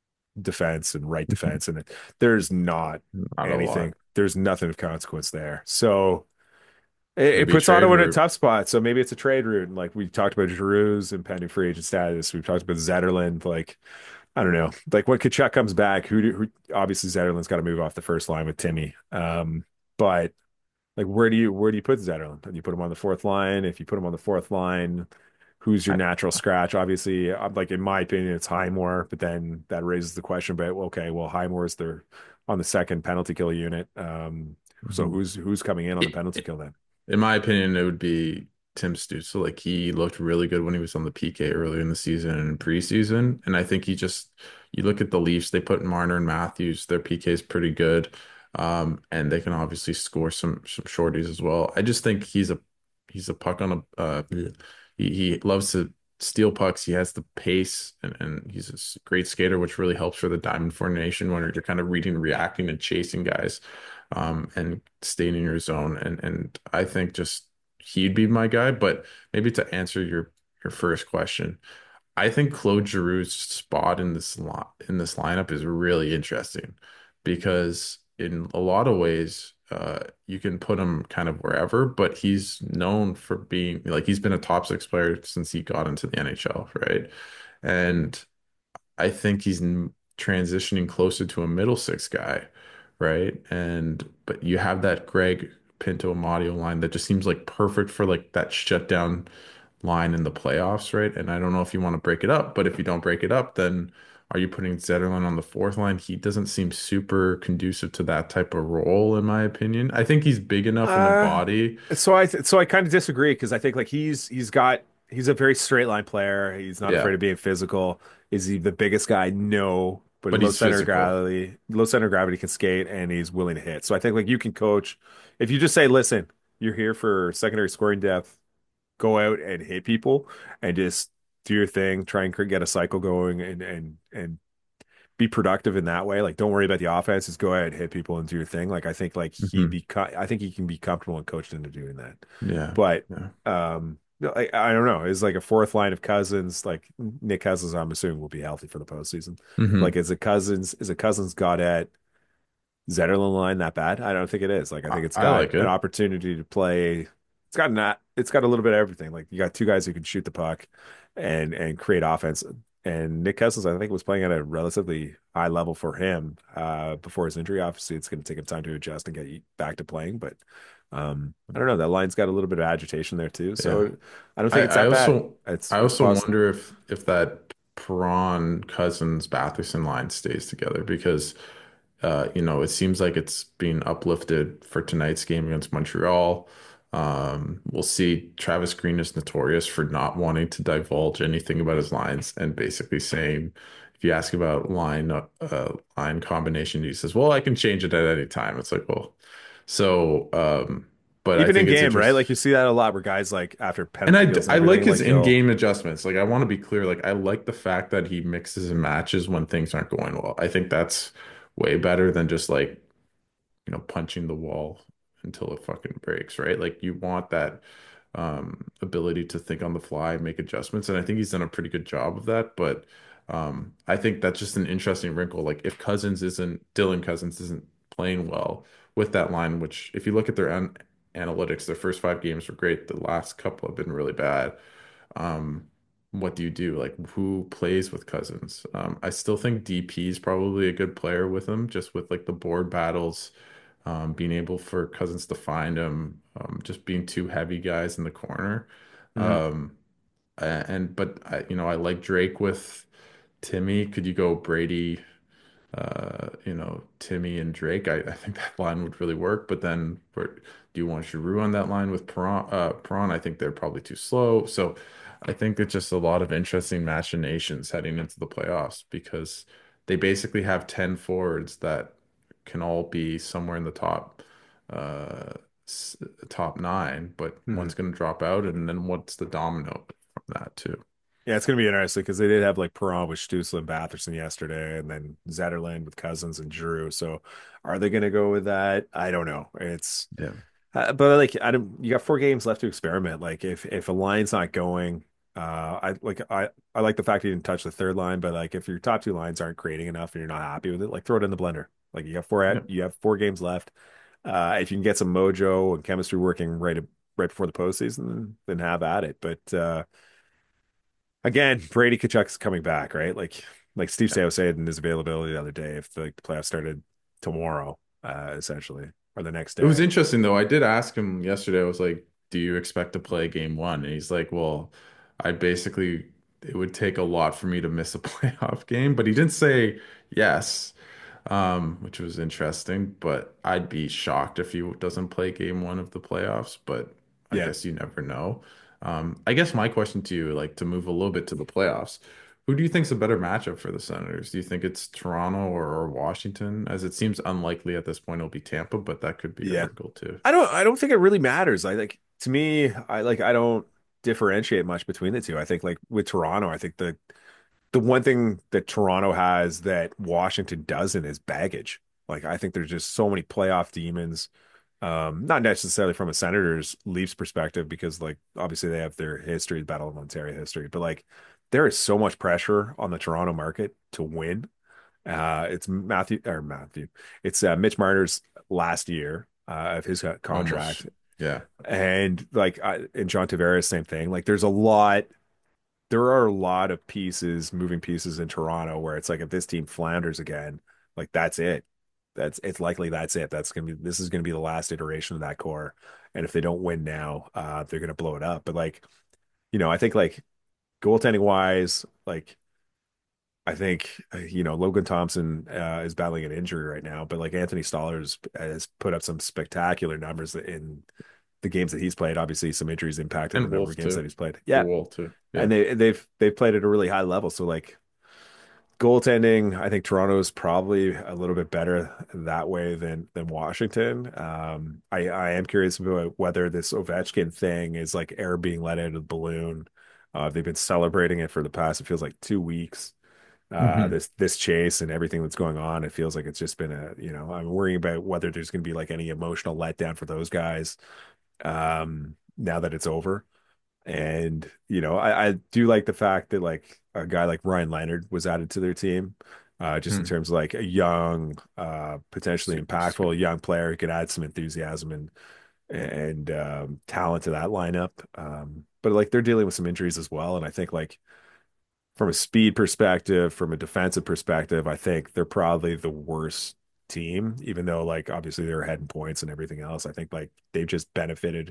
defense and right defense, and it, there's not Not a anything. lot. There's nothing of consequence there. So it, it Maybe puts trade Ottawa in a route. tough spot. So maybe it's a trade route. And like we talked about Giroux's impending free agent status. We've talked about Zetterland. Like I don't know. Like when Kachuk comes back, who, do, who obviously Zetterland's got to move off the first line with Timmy. Um, but like where do you where do you put Zetterland? Do you put him on the fourth line? If you put him on the fourth line, who's your I, natural scratch? Obviously, I'm like in my opinion, it's Highmore, but then that raises the question about well, okay, well Highmore's there on the second penalty kill unit. Um, so mhm. who's who's coming in on the penalty kill then? In my opinion, it would be Tim Stützle. Like he looked really good when he was on the P K earlier in the season and preseason. And I think he just, you look at the Leafs, they put Marner and Matthews, their P K is pretty good. Um, and they can obviously score some some shorties as well. I just think he's a he's a puck on a uh, he, he loves to steal pucks. He has the pace and, and he's a s- great skater, which really helps for the diamond formation when you're kind of reading, reacting, and chasing guys um, and staying in your zone. And and I think just he'd be my guy. But maybe to answer your your first question, I think Claude Giroux's spot in this li in this lineup is really interesting because in a lot of ways, uh, you can put him kind of wherever, but he's known for being like he's been a top six player since he got into the N H L, right? And I think he's n- transitioning closer to a middle six guy, right? And but you have that Greg Pinto Amadio line that just seems like perfect for like that shutdown line in the playoffs, right? And I don't know if you want to break it up, but if you don't break it up, then are you putting Zetterlund on the fourth line? He doesn't seem super conducive to that type of role, in my opinion. I think he's big enough in the Uh, body. so I so I kind of disagree because I think like he's he's got he's a very straight line player. He's not afraid Yeah, of being physical. Is he the biggest guy? No, but but low he's center of physical. gravity, low center of gravity can skate and he's willing to hit. So I think like you can coach if you just say, listen, you're here for secondary scoring depth, go out and hit people and just do your thing, try and cr- get a cycle going and and and be productive in that way. Like, don't worry about the offense. Just go ahead, hit people, and do your thing. Like, I think like he Hmm. be, I think he can be comfortable and coached into doing that. Yeah, But yeah. um, I, I don't know. Is like a fourth line of Cousins, like Nick Cousins. I'm assuming will be healthy for the postseason. Like, Hmm. is it Cousins? Is it Cousins got at Zetterlund line that bad? I don't think it is. Like, I I, think it's I got like an it. opportunity to play. It's got not. It's got a little bit of everything. Like, you got two guys who can shoot the puck and and create offense. And Nick Cousins, I think, was playing at a relatively high level for him uh, before his injury. Obviously, it's going to take him time to adjust and get back to playing. But um, I don't know. That line's got a little bit of agitation there too. Yeah. So I don't I, think it's I that bad. also It's I it's also possible. wonder if if that Perron Cousins Batherson line stays together because uh you know it seems like it's being uplifted for tonight's game against Montreal. Um, we'll see. Travis Green is notorious for not wanting to divulge anything about his lines and basically saying, if you ask about line uh line combination, he says, "Well, I can change it at any time." It's like, well, so um, but I Even in think it's game, right? interesting. Like you see that a lot where guys like after And penalty I, d- kills and I like everything, his like he'll in-game adjustments. Like I want to be clear, like I like the fact that he mixes and matches when things aren't going well. I think that's way better than just like, you know, punching the wall until it fucking breaks, right? Like you want that um ability to think on the fly, make adjustments. And I think he's done a pretty good job of that. But um I think that's just an interesting wrinkle. Like if Cousins isn't Dylan Cousins isn't playing well with that line, which if you look at their an analytics, their first five games were great. The last couple have been really bad. Um what do you do? Like who plays with Cousins? Um, I still think D P is probably a good player with him, just with like the board battles, um, being able for Cousins to find him, um, just being two heavy guys in the corner. Mhm. Um, a- and but I, you know, I like Drake with Timmy. Could you go Brady? uh, you know, Timmy and Drake, I, I think that line would really work. But then, where, do you want Giroux on that line with Perron? Uh, Perron, I think they're probably too slow. So I think it's just a lot of interesting machinations heading into the playoffs because they basically have ten forwards that can all be somewhere in the top uh s- top nine, but Mhm. one's going to drop out, and then what's the domino from that too? Yeah, it's gonna be interesting because they did have like Perron with Stützle and Batherson yesterday, and then Zetterlund with Cousins and Drew. So, are they gonna go with that? I don't know. It's Yeah. uh, but like I don't. You got four games left to experiment. Like if if a line's not going, uh, I like I I like the fact you didn't touch the third line, but like if your top two lines aren't creating enough and you're not happy with it, like throw it in the blender. Like you have four Yeah. you have four games left. Uh, if you can get some mojo and chemistry working right right before the postseason, then have at it. But uh, again, Brady Kachuk's coming back, right? Like like Steve Sale said in his availability the other day, if the, the playoffs started tomorrow, uh, essentially, or the next It was day. interesting though. I did ask him yesterday. I was like, "Do you expect to play game one?" And he's like, "Well, I basically it would take a lot for me to miss a playoff game." But he didn't say yes, um, which was interesting. But I'd be shocked if he doesn't play game one of the playoffs. But I Yeah. guess you never know. Um, I guess my question to you, like to move a little bit to the playoffs, who do you think's a better matchup for the Senators? Do you think it's Toronto or, or Washington? As it seems unlikely at this point it'll be Tampa, but that could be a Yeah. wrinkle too. I don't I don't think it really matters. I like to me, I like I don't differentiate much between the two. I think like with Toronto, I think the the one thing that Toronto has that Washington doesn't is baggage. Like I think there's just so many playoff demons. Um, not necessarily from a Senators Leafs perspective, because like obviously they have their history, the Battle of Ontario history, but like there is so much pressure on the Toronto market to win. Uh, it's Matthew or Matthew. It's uh, Mitch Marner's last year uh, of his uh, Almost. contract, Yeah. and like I, and John Tavares, same thing. Like there's a lot. There are a lot of pieces, moving pieces in Toronto, where it's like if this team flounders again, like that's it. That's it's likely that's it. That's gonna be this is gonna be the last iteration of that core. And if they don't win now, uh, they're gonna blow it up. But like you know, I think like goaltending wise, like I think uh, you know Logan Thompson uh, is battling an injury right now, but like Anthony Stollers has put up some spectacular numbers in the games that he's played. Obviously, some injuries impacted the And number of Wolf games that too. he's played. For Yeah, Wolf too. Yeah. and they they've they've played at a really high level. So like goaltending, I think Toronto's probably a little bit better that way than than Washington. Um, I I am curious about whether this Ovechkin thing is like air being let out of the balloon. Uh, they've been celebrating it for the past, it feels like two weeks. Uh, Hmm. this this chase and everything that's going on, it feels like it's just been a, you know, I'm worrying about whether there's going to be like any emotional letdown for those guys um, now that it's over. And, you know, I, I do like the fact that like a guy like Ryan Leonard was added to their team, uh, just in Hmm. terms of like a young, uh, potentially Super impactful skill. young player who could add some enthusiasm and and um, talent to that lineup. Um, but like they're dealing with some injuries as well, and I think like from a speed perspective, from a defensive perspective, I think they're probably the worst team, even though like obviously they're ahead in points and everything else. I think like they've just benefited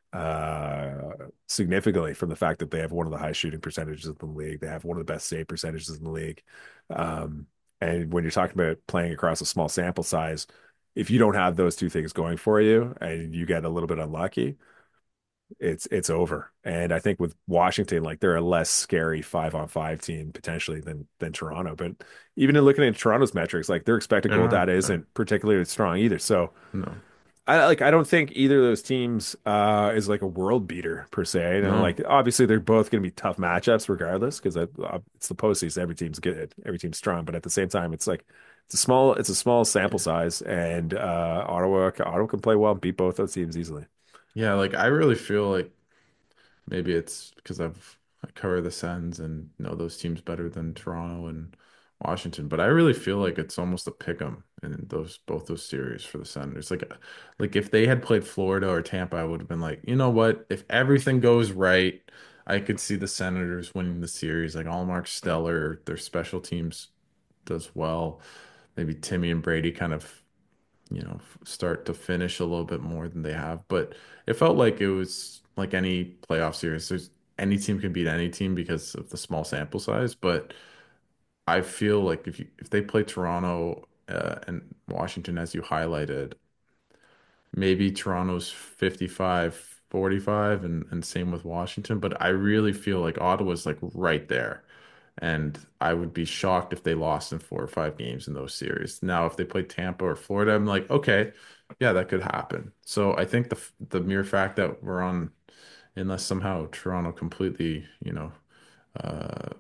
uh significantly from the fact that they have one of the highest shooting percentages in the league. They have one of the best save percentages in the league. Um, and when you're talking about playing across a small sample size, if you don't have those two things going for you and you get a little bit unlucky, it's it's over. And I think with Washington, like they're a less scary five on five team potentially than than Toronto. But even in looking at Toronto's metrics, like their expected They're goal not. data They're, isn't particularly strong either. So no. I like I don't think either of those teams uh is like a world beater per se. You know, like No. obviously they're both going to be tough matchups regardless because it's the postseason. Every team's good, every team's strong, but at the same time, it's like it's a small it's a small sample size, and uh Ottawa Ottawa can play well and beat both those teams easily. Yeah, like I really feel like maybe it's because I've I cover the Sens and know those teams better than Toronto and Washington, but I really feel like it's almost a pick 'em in those both those series for the Senators. Like like if they had played Florida or Tampa, I would have been like, you know what? If everything goes right, I could see the Senators winning the series. Like Allmark stellar, their special teams does well. Maybe Timmy and Brady kind of, you know, f- start to finish a little bit more than they have. But it felt like it was like any playoff series. There's any team can beat any team because of the small sample size. But I feel like if you if they play Toronto uh, and Washington as you highlighted, maybe Toronto's fifty-five forty-five and and same with Washington, but I really feel like Ottawa's like right there. And I would be shocked if they lost in four or five games in those series. Now, if they played Tampa or Florida, I'm like, okay, yeah, that could happen. So I think the the mere fact that we're on, unless somehow Toronto completely, you know, uh,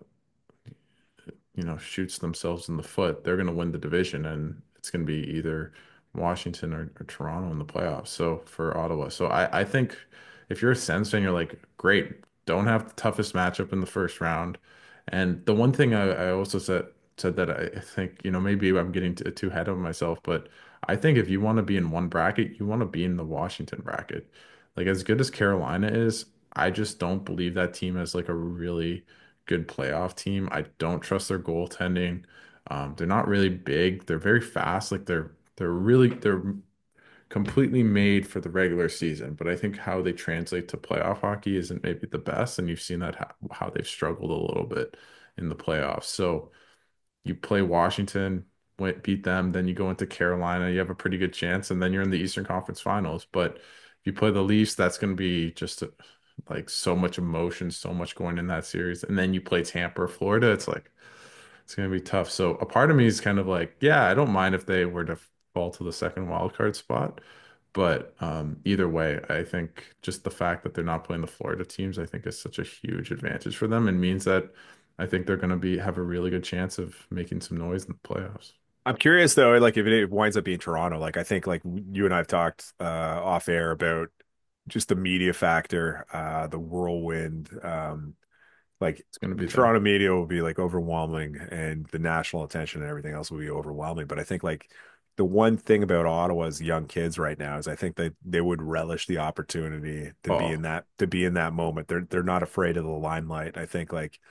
you know, shoots themselves in the foot, they're going to win the division, and it's going to be either Washington or, or Toronto in the playoffs. So for Ottawa, so I I think if you're a Sens fan, you're like, great, don't have the toughest matchup in the first round. And the one thing I, I also said said that I think, you know, maybe I'm getting too, too ahead of myself, but I think if you want to be in one bracket, you want to be in the Washington bracket. Like as good as Carolina is, I just don't believe that team has like a really good playoff team. I don't trust their goaltending. Um, they're not really big. They're very fast. Like they're they're really they're completely made for the regular season. But I think how they translate to playoff hockey isn't maybe the best, and you've seen that how, how they've struggled a little bit in the playoffs. So you play Washington, win- beat them, then you go into Carolina, you have a pretty good chance, and then you're in the Eastern Conference Finals. But if you play the Leafs, that's going to be just a, like so much emotion, so much going in that series. And then you play Tampa or Florida, it's like it's going to be tough. So a part of me is kind of like, yeah, I don't mind if they were to fall to the second wild card spot. But um, either way, I think just the fact that they're not playing the Florida teams, I think is such a huge advantage for them and means that I think they're going to be have a really good chance of making some noise in the playoffs. I'm curious though, like if it winds up being Toronto, like I think like you and I have talked uh off air about just the media factor, uh the whirlwind, um like It's going to the be there. Toronto media will be like overwhelming and the national attention and everything else will be overwhelming. But I think like the one thing about Ottawa's young kids right now is I think they they would relish the opportunity to be Oh, in that to be in that moment. They're they're not afraid of the limelight. I think like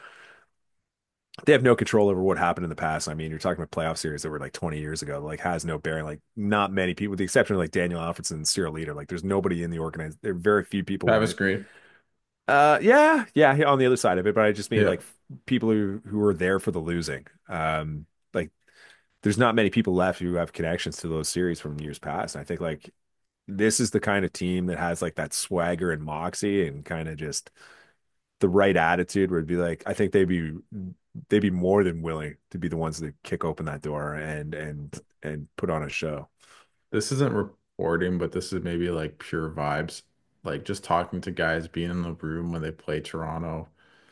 they have no control over what happened in the past. I mean, you're talking about playoff series that were like twenty years ago, like has no bearing. Like not many people, with the exception of like Daniel Alfredsson and Cyril Leader, like there's nobody in the organized. There are very few people in Travis it. Green. Uh, yeah, yeah, yeah, on the other side of it, but I just mean Yeah. like people who who are there for the losing. Um, like there's not many people left who have connections to those series from years past. And I think like this is the kind of team that has like that swagger and moxie and kind of just the right attitude where it'd be like I think they'd be they'd be more than willing to be the ones that kick open that door and and and put on a show. This isn't reporting, but this is maybe like pure vibes. Like just talking to guys, being in the room when they play Toronto.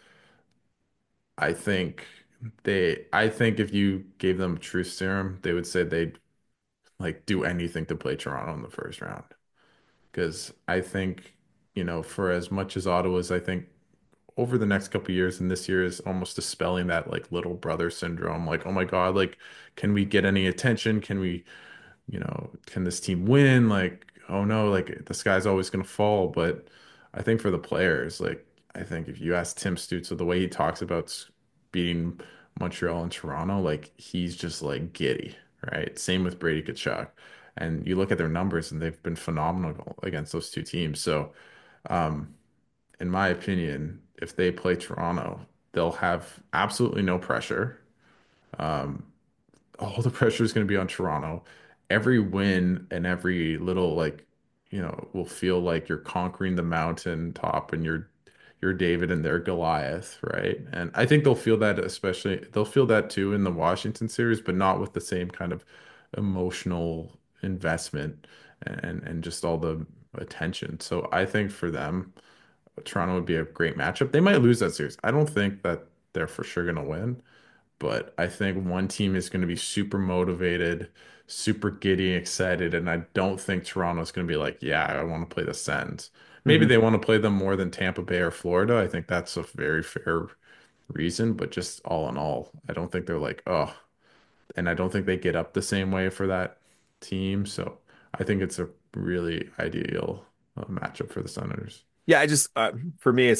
I think they, I think if you gave them truth serum, they would say they'd like do anything to play Toronto in the first round. Because I think, you know, for as much as Ottawa's, I think over the next couple of years and this year is almost dispelling that like little brother syndrome. Like, oh my God, like, can we get any attention? Can we, you know, can this team win? Like, oh no, like the sky's always going to fall. But I think for the players, like, I think if you ask Tim Stützle, the way he talks about s- beating Montreal and Toronto, like he's just like giddy, right? Same with Brady Tkachuk. And you look at their numbers and they've been phenomenal against those two teams. So, um, in my opinion, if they play Toronto, they'll have absolutely no pressure. Um, all the pressure is going to be on Toronto. Every win and every little like, you know, will feel like you're conquering the mountain top and you're you're David and they're Goliath, right? And I think they'll feel that especially they'll feel that too in the Washington series, but not with the same kind of emotional investment and and just all the attention. So I think for them, Toronto would be a great matchup. They might lose that series. I don't think that they're for sure going to win. But I think one team is going to be super motivated, super giddy, excited, and I don't think Toronto's going to be like, yeah, I want to play the Sens. Maybe Mhm. they want to play them more than Tampa Bay or Florida. I think that's a very fair reason, but just all in all, I don't think they're like, oh, and I don't think they get up the same way for that team. So I think it's a really ideal uh, matchup for the Senators. Yeah, I just uh, for me, it's like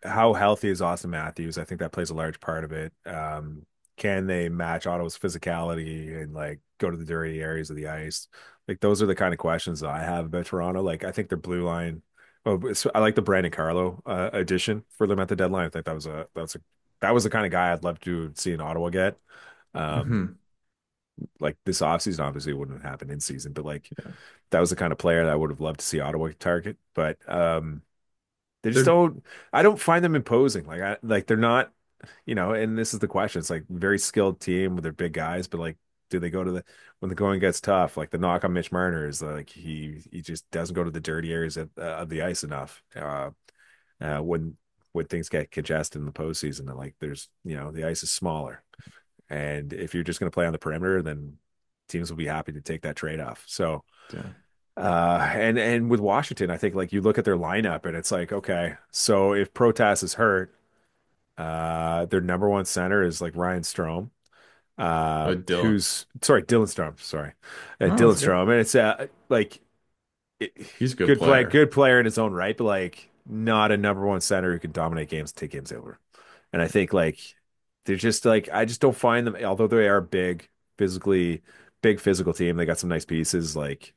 how healthy is Austin Matthews? I think that plays a large part of it. Um, can they match Ottawa's physicality and like go to the dirty areas of the ice? Like those are the kind of questions that I have about Toronto. Like I think their blue line. Oh, it's- I like the Brandon Carlo uh, addition for them at the deadline. I think that was a that's a that was the kind of guy I'd love to see in Ottawa get. Um, Hmm. like this offseason obviously wouldn't have happened in season, but like Yeah. that was the kind of player that I would have loved to see Ottawa target. But um, they just They're don't. I don't find them imposing. Like I like they're not. You know, and this is the question. It's like very skilled team with their big guys, but like, do they go to the when the going gets tough? Like the knock on Mitch Marner is like he he just doesn't go to the dirty areas of, uh, of the ice enough. Uh, uh, when when things get congested in the postseason, and like there's you know the ice is smaller, and if you're just going to play on the perimeter, then teams will be happy to take that trade off. So. yeah. Uh, and and with Washington, I think like you look at their lineup and it's like, okay, so if Protas is hurt, uh, their number one center is like Ryan Strome, uh, Uh, Dylan. who's sorry, Dylan Strome, sorry, uh, Oh, Dylan that's good. Strome, and it's uh like it, He's a good good play, player. good player in his own right, but like not a number one center who can dominate games, take games over. And I think like they're just like I just don't find them, although they are big, physically big physical team. They got some nice pieces like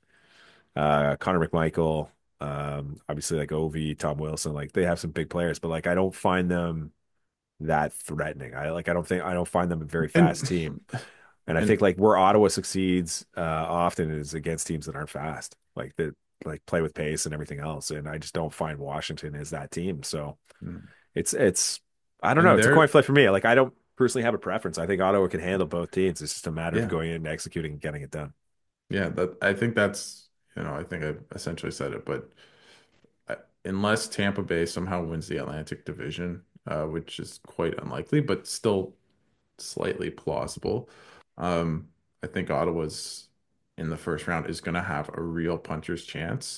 uh Connor McMichael, um, obviously like Ovi, Tom Wilson, like they have some big players, but like I don't find them that threatening. I like I don't think I don't find them a very fast And team. And I think and like where Ottawa succeeds uh often is against teams that aren't fast, like that like play with pace and everything else. And I just don't find Washington is that team. So it's it's I don't know, and it's a coin they're flip for me. Like I don't personally have a preference. I think Ottawa can handle both teams. It's just a matter of yeah. going in and executing and getting it done. Yeah, that I think that's, you know, I think I essentially said it, but I, unless Tampa Bay somehow wins the Atlantic Division, uh, which is quite unlikely, but still slightly plausible, um, I think Ottawa's in the first round is going to have a real puncher's chance,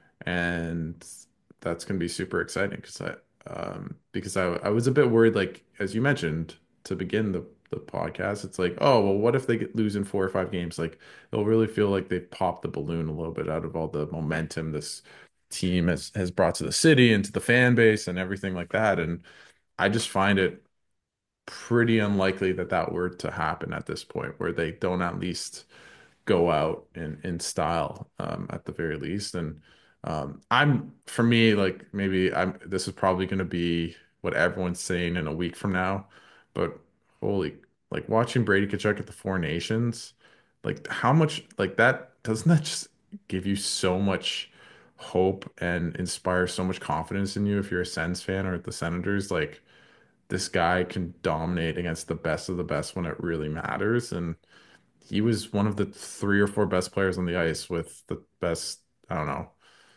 and that's going to be super exciting because I, um, because I, I was a bit worried, like as you mentioned to begin the the podcast, it's like, oh well, what if they get, lose in four or five games? Like they'll really feel like they've popped the balloon a little bit out of all the momentum this team has has brought to the city and to the fan base and everything like that. And I just find it pretty unlikely that that were to happen at this point, where they don't at least go out in in style, um, at the very least. And um, I'm for me, like maybe I'm this is probably going to be what everyone's saying in a week from now, but holy, like watching Brady Tkachuk at the Four Nations, like how much like that doesn't that just give you so much hope and inspire so much confidence in you if you're a Sens fan or the Senators, like this guy can dominate against the best of the best when it really matters. And he was one of the three or four best players on the ice with the best, I don't know,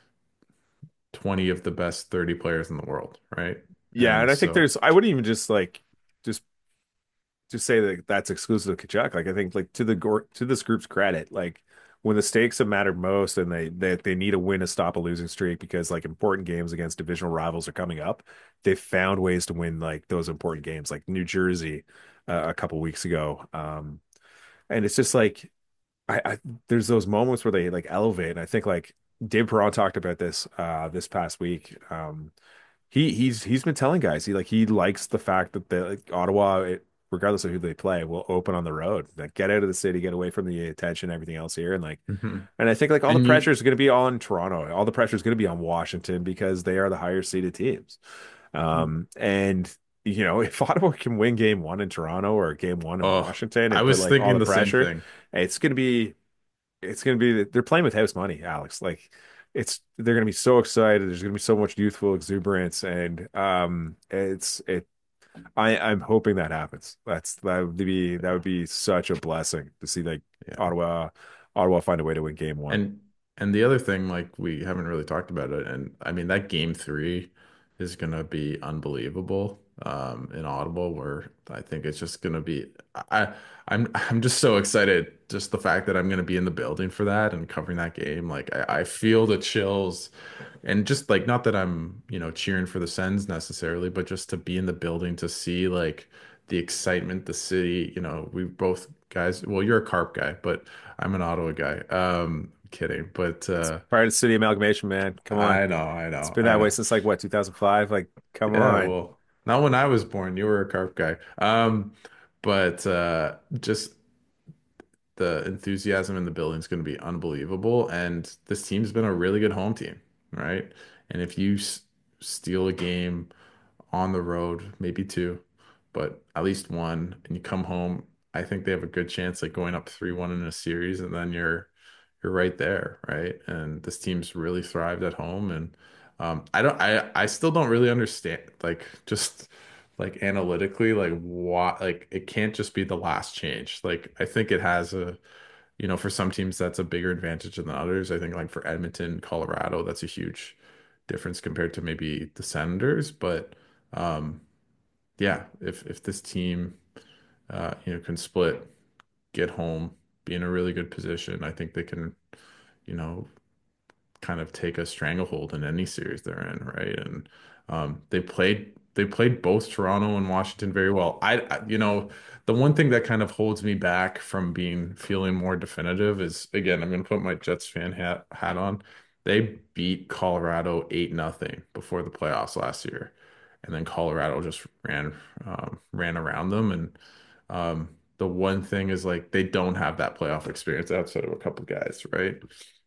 twenty of the best thirty players in the world, right? Yeah, And and I think so, there's I wouldn't even just like just just say that that's exclusive to Kachuk. Like I think like to the gor- to this group's credit, like when the stakes have mattered most and they they they need a win to stop a losing streak because like important games against divisional rivals are coming up, they've found ways to win like those important games, like New Jersey uh, a couple weeks ago. Um, and it's just like I, I there's those moments where they like elevate, and I think like Dave Perron talked about this uh this past week. Um, he he's he's been telling guys he like he likes the fact that the like, Ottawa, it, regardless of who they play, will open on the road. Like get out of the city, get away from the attention, everything else here, and like mhm. and I think like all the And pressure you, is going to be on Toronto. All the pressure is going to be on Washington because they are the higher seeded teams. Um, and you know if Ottawa can win game one in Toronto or game one in oh, Washington I and put was like all thinking the the same pressure, thing. it's going to be it's going to be they're playing with house money, Alex. Like it's they're going to be so excited. There's going to be so much youthful exuberance, and um, it's it. I I'm hoping that happens. That's that would be that would be such a blessing to see like Yeah. Ottawa, Ottawa find a way to win game one. And and the other thing, like we haven't really talked about it, and I mean that game three is gonna be unbelievable, um, in Audible, where I think it's just gonna be I I'm I'm just so excited, just the fact that I'm gonna be in the building for that and covering that game. Like I, I feel the chills, and just like not that I'm, you know, cheering for the Sens necessarily, but just to be in the building to see like the excitement, the city, you know, we both guys, well, you're a Carp guy, but I'm an Ottawa guy. Um, kidding, but uh, Prior to city amalgamation, man. Come on. I know, I It's know, been I that way know. since like what, two thousand five? Like, come Yeah, on. well, not when I was born. You were a carp guy. Um, but uh, just the enthusiasm in the building is going to be unbelievable. And this team's been a really good home team, right? And if you s steal a game on the road, maybe two, but at least one, and you come home, I think they have a good chance like going up three one in a series, and then you're you're right there, right? And this team's really thrived at home, and um, I don't, I I still don't really understand like just like analytically like why like it can't just be the last change. Like I think it has a you know, for some teams that's a bigger advantage than others. I think like for Edmonton, Colorado, that's a huge difference compared to maybe the Senators. But um, yeah, if if this team uh, you know, can split, get home, be in a really good position, I think they can, you know, kind of take a stranglehold in any series they're in, right? And um, they played they played both Toronto and Washington very well. I, I, you know, the one thing that kind of holds me back from being feeling more definitive is again, I'm going to put my Jets fan hat hat on. They beat Colorado eight nothing before the playoffs last year, and then Colorado just ran um, ran around them. And um, the one thing is like they don't have that playoff experience outside of a couple guys, right?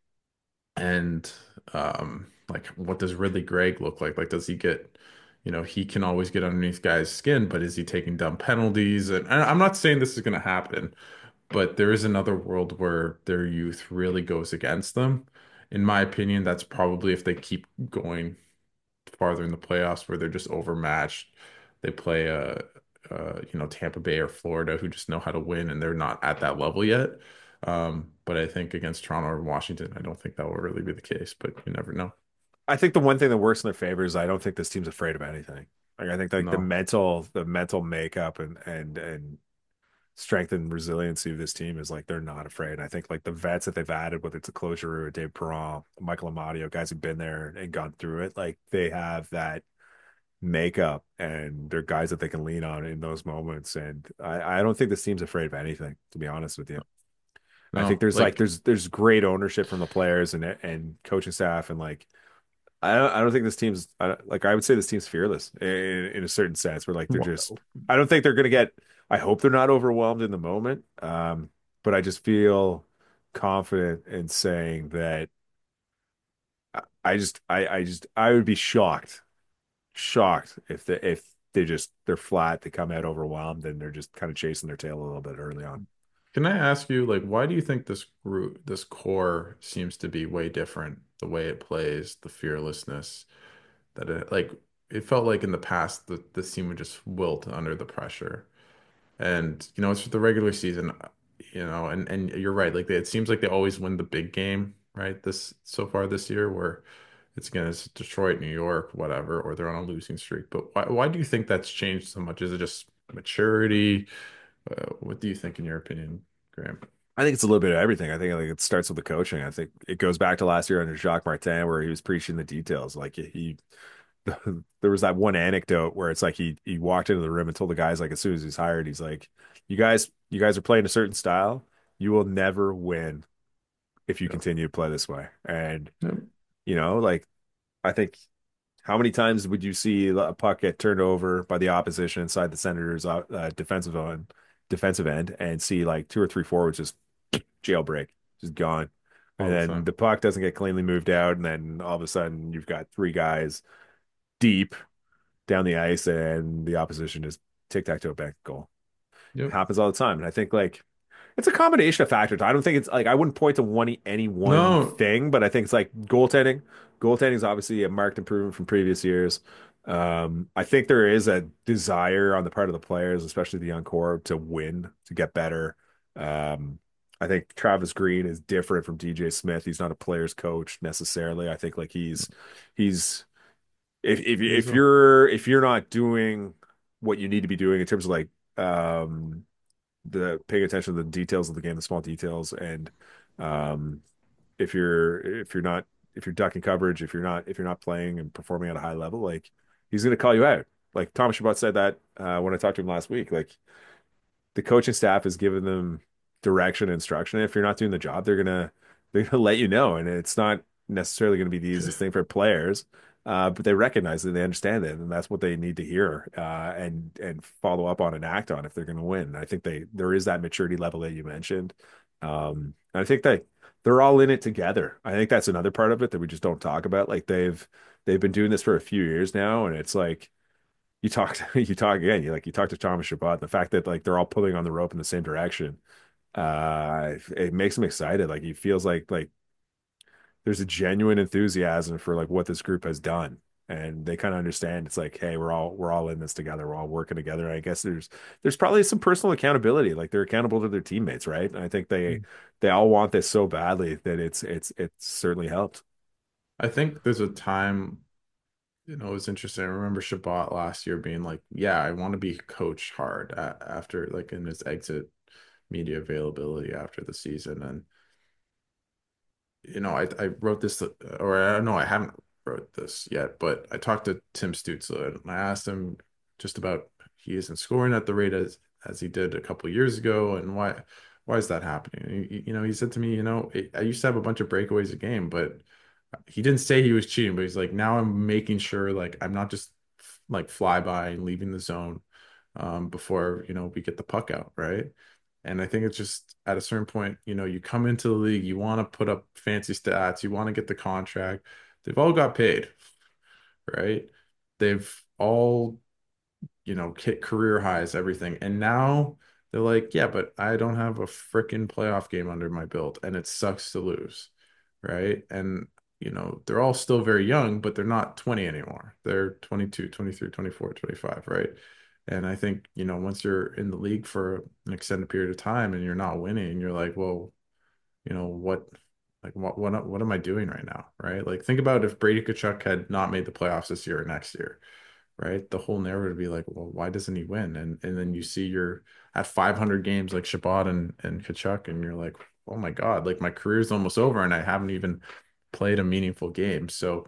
And um, like, what does Ridley Gregg look like? Like, does he get, you know, he can always get underneath guys' skin, but is he taking dumb penalties? And, and I'm not saying this is going to happen, but there is another world where their youth really goes against them. In my opinion, that's probably if they keep going farther in the playoffs where they're just overmatched. They play uh, uh, you know, Tampa Bay or Florida who just know how to win and they're not at that level yet. Um, but I think against Toronto or Washington, I don't think that will really be the case, but you never know. I think the one thing that works in their favor is I don't think this team's afraid of anything. Like I think like the No. mental, the mental makeup and and and strength and resiliency of this team is like they're not afraid. I think like the vets that they've added, whether it's a Closure or Dave Perron, Michael Amadio, guys who've been there and gone through it, like they have that makeup and they're guys that they can lean on in those moments. And I, I don't think this team's afraid of anything, to be honest with you. I think No, there's like like there's there's great ownership from the players and and coaching staff and like I don't I don't think this team's I, like I would say this team's fearless in, in a certain sense where like they're just I don't think they're gonna get I hope they're not overwhelmed in the moment. Um, but I just feel confident in saying that I, I just I I just I would be shocked shocked if they if they just they're flat, they come out overwhelmed, and they're just kind of chasing their tail a little bit early on. can I ask you, like, why do you think this group, this core seems to be way different? The way it plays, the fearlessness that it, like, it felt like in the past that this team would just wilt under the pressure. And, you know, it's the regular season, you know, and and you're right. Like, they, it seems like they always win the big game, right? This so far this year, where it's against Detroit, New York, whatever, or they're on a losing streak. But why why do you think that's changed so much? Is it just maturity? Uh, what do you think, in your opinion, Graham? I think it's a little bit of everything. I think like it starts with the coaching. I think it goes back to last year under Jacques Martin where he was preaching the details. Like he there was that one anecdote where it's like he he walked into the room and told the guys like as soon as he's hired, he's like, "You guys, you guys are playing a certain style. You will never win if you Yeah. continue to play this way." And Yep. you know, like I think how many times would you see a puck get turned over by the opposition inside the Senators' uh, uh, defensive end, defensive end, and see like two or three forwards just jailbreak, just gone, and All the then time. the puck doesn't get cleanly moved out, and then all of a sudden you've got three guys deep down the ice, and the opposition just tic tac toe back goal. It Yep. happens all the time, and I think like it's a combination of factors. I don't think it's like I wouldn't point to one any one No, thing, but I think it's like goaltending. Goaltending is obviously a marked improvement from previous years. Um, I think there is a desire on the part of the players, especially the young core, to win, to get better. Um, I think Travis Green is different from D J Smith. He's not a player's coach necessarily. I think like he's he's if if he's if a you're if you're not doing what you need to be doing in terms of like um the paying attention to the details of the game, the small details, and um, if you're if you're not if you're ducking coverage, if you're not if you're not playing and performing at a high level, like he's going to call you out. Like Thomas Chabot said that uh, when I talked to him last week. Like the coaching staff has given them direction and instruction. If you're not doing the job, they're gonna they're gonna let you know, and it's not necessarily going to be the easiest thing for players. Uh, but they recognize it, they understand it, and that's what they need to hear, uh, and and follow up on and act on if they're going to win. I think they there is that maturity level that you mentioned. Um, and I think that they're all in it together. I think that's another part of it that we just don't talk about. Like they've they've been doing this for a few years now, and it's like you talk you talk again, you like you talk to Thomas Chabot, the fact that like they're all pulling on the rope in the same direction, uh, it makes him excited. Like he feels like like there's a genuine enthusiasm for like what this group has done. And they kind of understand it's like, hey, we're all we're all in this together. We're all working together. I guess there's there's probably some personal accountability. Like they're accountable to their teammates, right? And I think they they all want this so badly that it's it's it's certainly helped. I think there's a time, you know, it was interesting. I remember Shabbat last year being like, yeah, I want to be coached hard a after like in his exit media availability after the season. And you know, I I wrote this, or I don't know, I haven't wrote this yet, but I talked to Tim Stützle and I asked him just about he isn't scoring at the rate as as he did a couple of years ago, and why why is that happening? And he, you know, he said to me, you know, I used to have a bunch of breakaways a game, but he didn't say he was cheating, but he's like, now I'm making sure like I'm not just like fly by and leaving the zone um, before you know we get the puck out, right? And I think it's just at a certain point, you know, you come into the league, you want to put up fancy stats, you want to get the contract. They've all got paid, right? They've all, you know, hit career highs, everything. And now they're like, yeah, but I don't have a freaking playoff game under my belt and it sucks to lose, right? And, you know, they're all still very young, but they're not twenty anymore. They're twenty-two, twenty-three, twenty-four, twenty-five, right? And I think, you know, once you're in the league for an extended period of time and you're not winning, you're like, well, you know, what, like, what, what, what am I doing right now, right? Like, think about if Brady Tkachuk had not made the playoffs this year or next year, right? The whole narrative would be like, well, why doesn't he win? And and then you see you're at five hundred games like Shabbat and and Kachuk, and you're like, oh my God, like my career's almost over, and I haven't even played a meaningful game. So,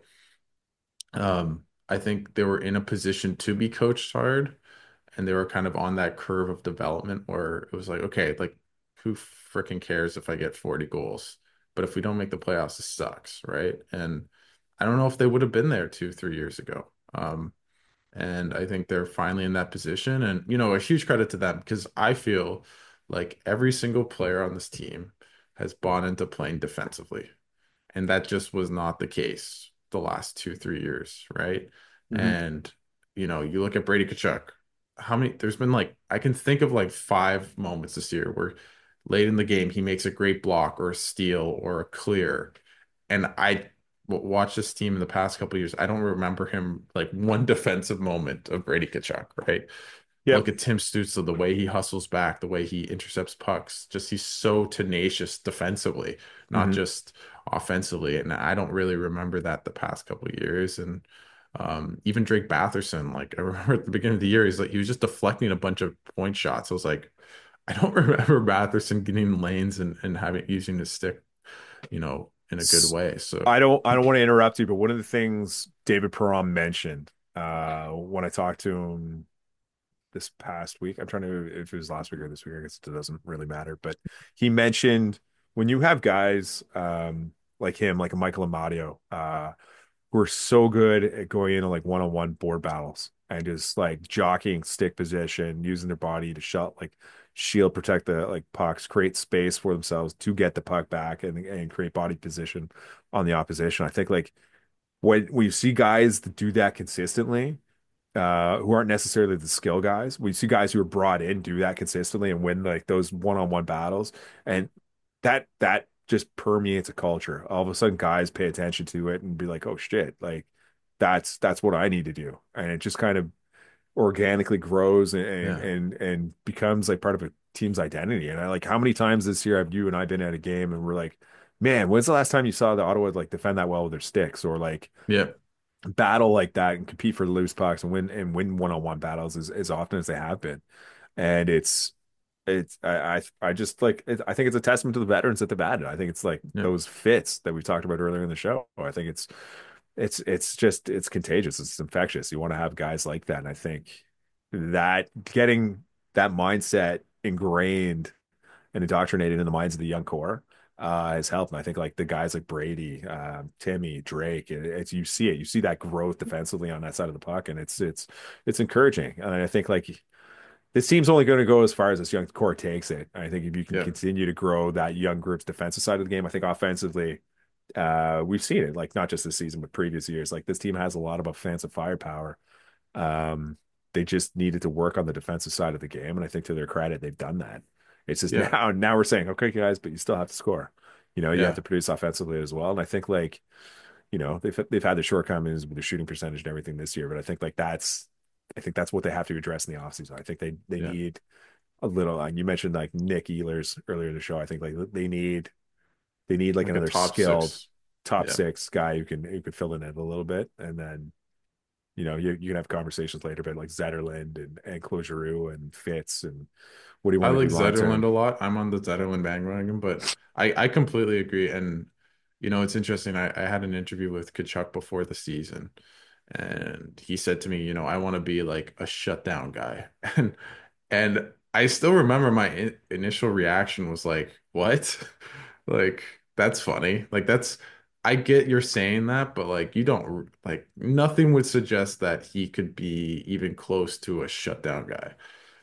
um, I think they were in a position to be coached hard, and they were kind of on that curve of development where it was like, okay, like who freaking cares if I get forty goals? But if we don't make the playoffs, it sucks, right? And I don't know if they would have been there two, three years ago. Um, and I think they're finally in that position. And, you know, a huge credit to them because I feel like every single player on this team has bought into playing defensively. And that just was not the case the last two, three years, right? Mhm. And, you know, you look at Brady Tkachuk, how many, there's been like, I can think of like five moments this year where late in the game he makes a great block or a steal or a clear. And I w- watched this team in the past couple of years. I don't remember him like one defensive moment of Brady Tkachuk, right? Yep. Look at Tim Stützle, the way he hustles back, the way he intercepts pucks. Just he's so tenacious defensively, not Mhm. just offensively. And I don't really remember that the past couple of years. And um, even Drake Batherson, like I remember at the beginning of the year, he's like he was just deflecting a bunch of point shots. I was like, I don't remember Batherson getting lanes and, and having using his stick, you know, in a good S- way. So I don't I don't want to interrupt you, but one of the things David Perron mentioned uh when I talked to him this past week. I'm trying to if it was last week or this week. I guess it doesn't really matter. But he mentioned when you have guys um, like him, like a Michael Amadio, uh, who are so good at going into like one-on-one board battles and just like jockeying stick position, using their body to shut like shield, protect the like pucks, create space for themselves to get the puck back and and create body position on the opposition. I think like when when you see guys that do that consistently uh, who aren't necessarily the skill guys. We see guys who are brought in do that consistently and win like those one-on-one battles, and that that just permeates a culture. All of a sudden, guys pay attention to it and be like, "Oh shit!" Like that's that's what I need to do, and it just kind of organically grows and yeah, and and becomes like part of a team's identity. And I like how many times this year have you and I been at a game and we're like, "Man, when's the last time you saw the Ottawa like defend that well with their sticks?" Or like yeah, battle like that and compete for the loose pucks and win and win one-on-one battles as, as often as they have been. And it's it's I I, I just like it, I think it's a testament to the veterans that they've added. I think it's like yeah, those fits that we talked about earlier in the show. I think it's it's it's just it's contagious. It's infectious. You want to have guys like that. And I think that getting that mindset ingrained and indoctrinated in the minds of the young core uh, has helped. And I think like the guys like Brady, uh, Timmy, Drake, it, it's you see it, you see that growth defensively on that side of the puck, and it's it's it's encouraging. And I think like this team's only going to go as far as this young core takes it. I think if you can Yeah, continue to grow that young group's defensive side of the game, I think offensively, uh, we've seen it, like not just this season, but previous years. Like this team has a lot of offensive firepower. Um, they just needed to work on the defensive side of the game, and I think to their credit, they've done that. It's just yeah, now, now we're saying, okay, guys, but you still have to score. You know, you have yeah, to produce offensively as well. And I think like, you know, they've they've had their shortcomings with their shooting percentage and everything this year, but I think like that's I think that's what they have to address in the offseason. I think they they yeah. need a little. Uh, you mentioned like Nick Ehlers earlier in the show. I think like they need they need like Like a another top skilled six. top Yeah. six guy who can who could fill in it a little bit, and then you know you you can have conversations later about like Zetterland and and Clogeru and Fitz and what do you I want to like do long Zetterlund term. a lot. I'm on the Zetterlund bandwagon, but I, I completely agree. And, you know, it's interesting. I, I had an interview with Kachuk before the season, and he said to me, you know, I want to be like a shutdown guy. And and I still remember my in initial reaction was like, what? Like, that's funny. Like, that's, I get you're saying that, but like, you don't, like, nothing would suggest that he could be even close to a shutdown guy.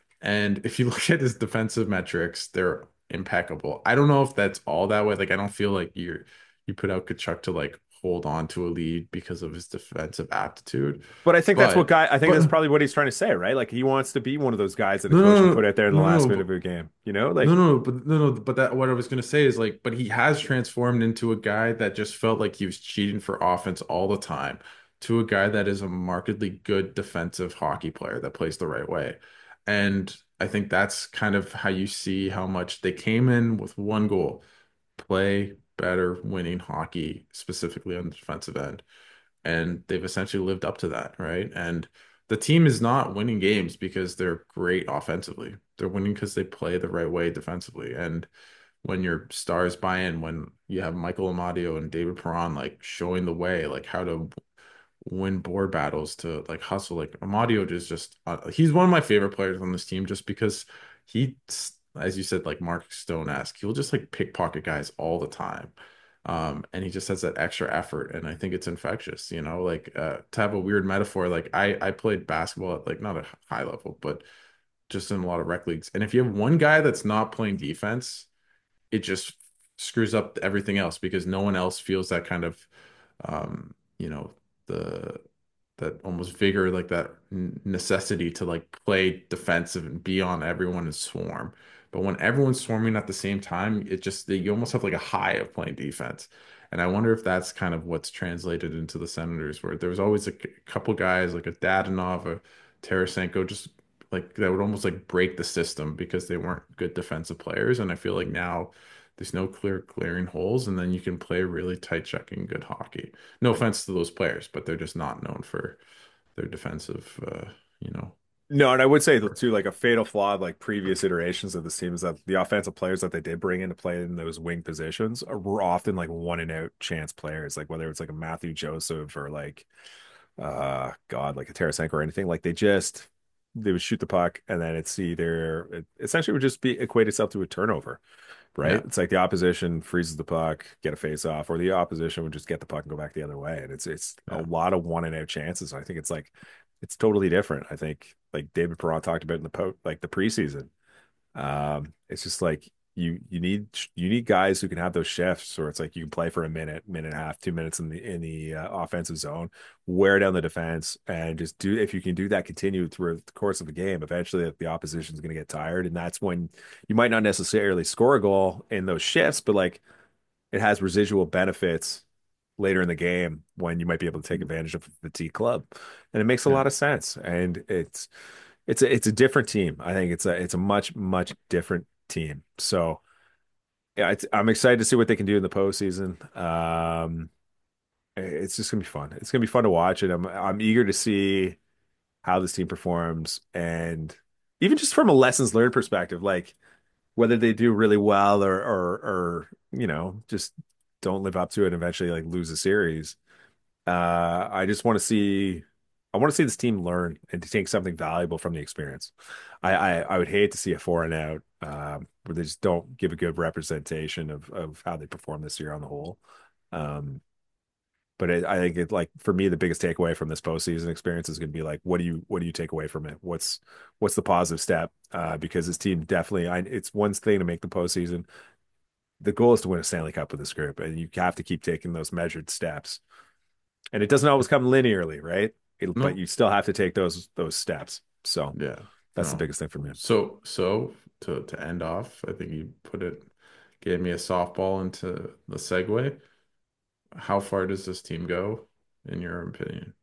And if you look at his defensive metrics, they're impeccable. I don't know if that's all that way. Like, I don't feel like you're you put out Kachuk to like hold on to a lead because of his defensive aptitude. But I think that's what But guy. I think that's but probably what he's trying to say, right? Like he wants to be one of those guys that a no coach can put no out there in the no no last no minute but of a game. You know, no like no but no no but that what I was gonna say is like, but he has transformed into a guy that just felt like he was cheating for offense all the time, to a guy that is a markedly good defensive hockey player that plays the right way. And I think that's kind of how you see how much they came in with one goal: play better winning hockey, specifically on the defensive end. And they've essentially lived up to that, right? And the team is not winning games because they're great offensively. They're winning because they play the right way defensively. And when your stars buy in, when you have Michael Amadio and David Perron like showing the way, like how to win board battles, to like hustle. Like Amadio is just uh, he's one of my favorite players on this team just because he, as you said, like Mark Stone-esque, he'll just like pickpocket guys all the time. Um, and he just has that extra effort, and I think it's infectious, you know, like uh, to have a weird metaphor, like I I played basketball at like not a high level, but just in a lot of rec leagues. And if you have one guy that's not playing defense, it just screws up everything else because no one else feels that kind of um, you know, the that almost vigor, like that necessity to like play defensive and be on everyone and swarm. But when everyone's swarming at the same time, it just you almost have like a high of playing defense. And I wonder if that's kind of what's translated into the Senators, where there was always a c- couple guys like a Dadonov, a Tarasenko, just like that would almost like break the system because they weren't good defensive players. And I feel like now there's no clear glaring holes, and then you can play really tight checking good hockey. No offense to those players, but they're just not known for their defensive, uh, you know, no, and I would say that work. too, like a fatal flaw of like previous iterations of this team is that the offensive players that they did bring in to play in those wing positions are, were often like one and out chance players, like whether it's like a Matthew Joseph or like uh God, like a Tarasenko or anything. Like they just they would shoot the puck and then it's either it essentially would just be equate itself to a turnover, right? Yeah, It's like the opposition freezes the puck, get a face off, or the opposition would just get the puck and go back the other way. And it's it's a yeah, lot of one and out chances. I think it's like it's totally different. I think like David Perron talked about in the po like the preseason. Um, it's just like you you need you need guys who can have those shifts, or it's like you can play for a minute, minute and a half, two minutes in the in the uh, offensive zone, wear down the defense, and just do if you can do that continue through the course of the game. Eventually, the opposition is going to get tired, and that's when you might not necessarily score a goal in those shifts, but like it has residual benefits later in the game when you might be able to take advantage of the fatigue club, and it makes a yeah. lot of sense. And it's it's a it's a different team. I think it's a it's a much much different team. So yeah, it's, I'm excited to see what they can do in the postseason. Um, it's just gonna be fun. It's gonna be fun to watch, and I'm I'm eager to see how this team performs, and even just from a lessons learned perspective, like whether they do really well or or or you know just don't live up to it and eventually like lose a series. Uh, I just want to see, I want to see this team learn and to take something valuable from the experience. I, I, I would hate to see a four and out. um, where they just don't give a good representation of of how they perform this year on the whole. Um, but it, I think it like for me, the biggest takeaway from this postseason experience is going to be like, what do you what do you take away from it? What's what's the positive step? Uh, because this team definitely, I, it's one thing to make the postseason. The goal is to win a Stanley Cup with this group, and you have to keep taking those measured steps. And it doesn't always come linearly, right? It, but No, you still have to take those those steps. So yeah, that's the no. biggest thing for me. So, so to to end off, I think you put it, gave me a softball into the segue. How far does this team go, in your opinion?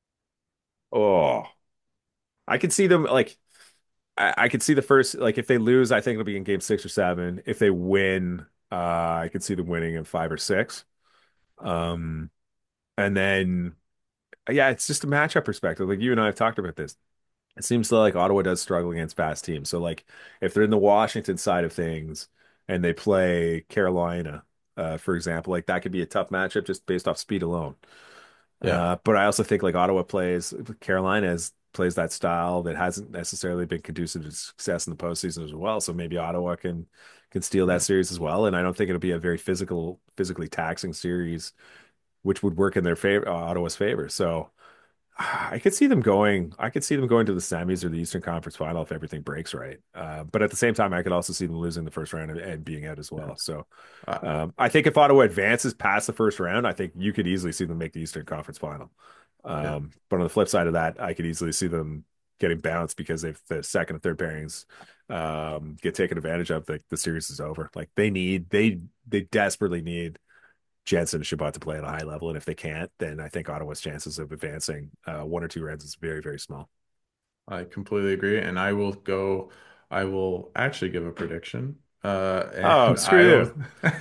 Oh, I could see them like I, I could see the first like if they lose, I think it'll be in game six or seven. If they win, uh, I could see them winning in five or six. Um, and then yeah, it's just a matchup perspective. Like you and I have talked about this. It seems like Ottawa does struggle against fast teams. So like if they're in the Washington side of things and they play Carolina, uh, for example, like that could be a tough matchup just based off speed alone. Yeah, Uh, but I also think like Ottawa plays Carolina is plays that style that hasn't necessarily been conducive to success in the postseason as well. So maybe Ottawa can can steal that yeah, series as well. And I don't think it'll be a very physical, physically taxing series, which would work in their favor, uh, Ottawa's favor. So I could see them going. I could see them going to the semis or the Eastern Conference Final if everything breaks right. Uh, but at the same time, I could also see them losing the first round and, and being out as yeah. well. So Uh, um, I think if Ottawa advances past the first round, I think you could easily see them make the Eastern Conference Final. yeah. Um, but on the flip side of that, I could easily see them getting bounced because if the second and third pairings um, get taken advantage of, the, the series is over. Like they need, they they desperately need Jensen and Shabbat to play at a high level, and if they can't, then I think Ottawa's chances of advancing uh, one or two rounds is very, very small. I completely agree, and I will go. I will actually give a prediction. Uh, Oh, and screw I you. will.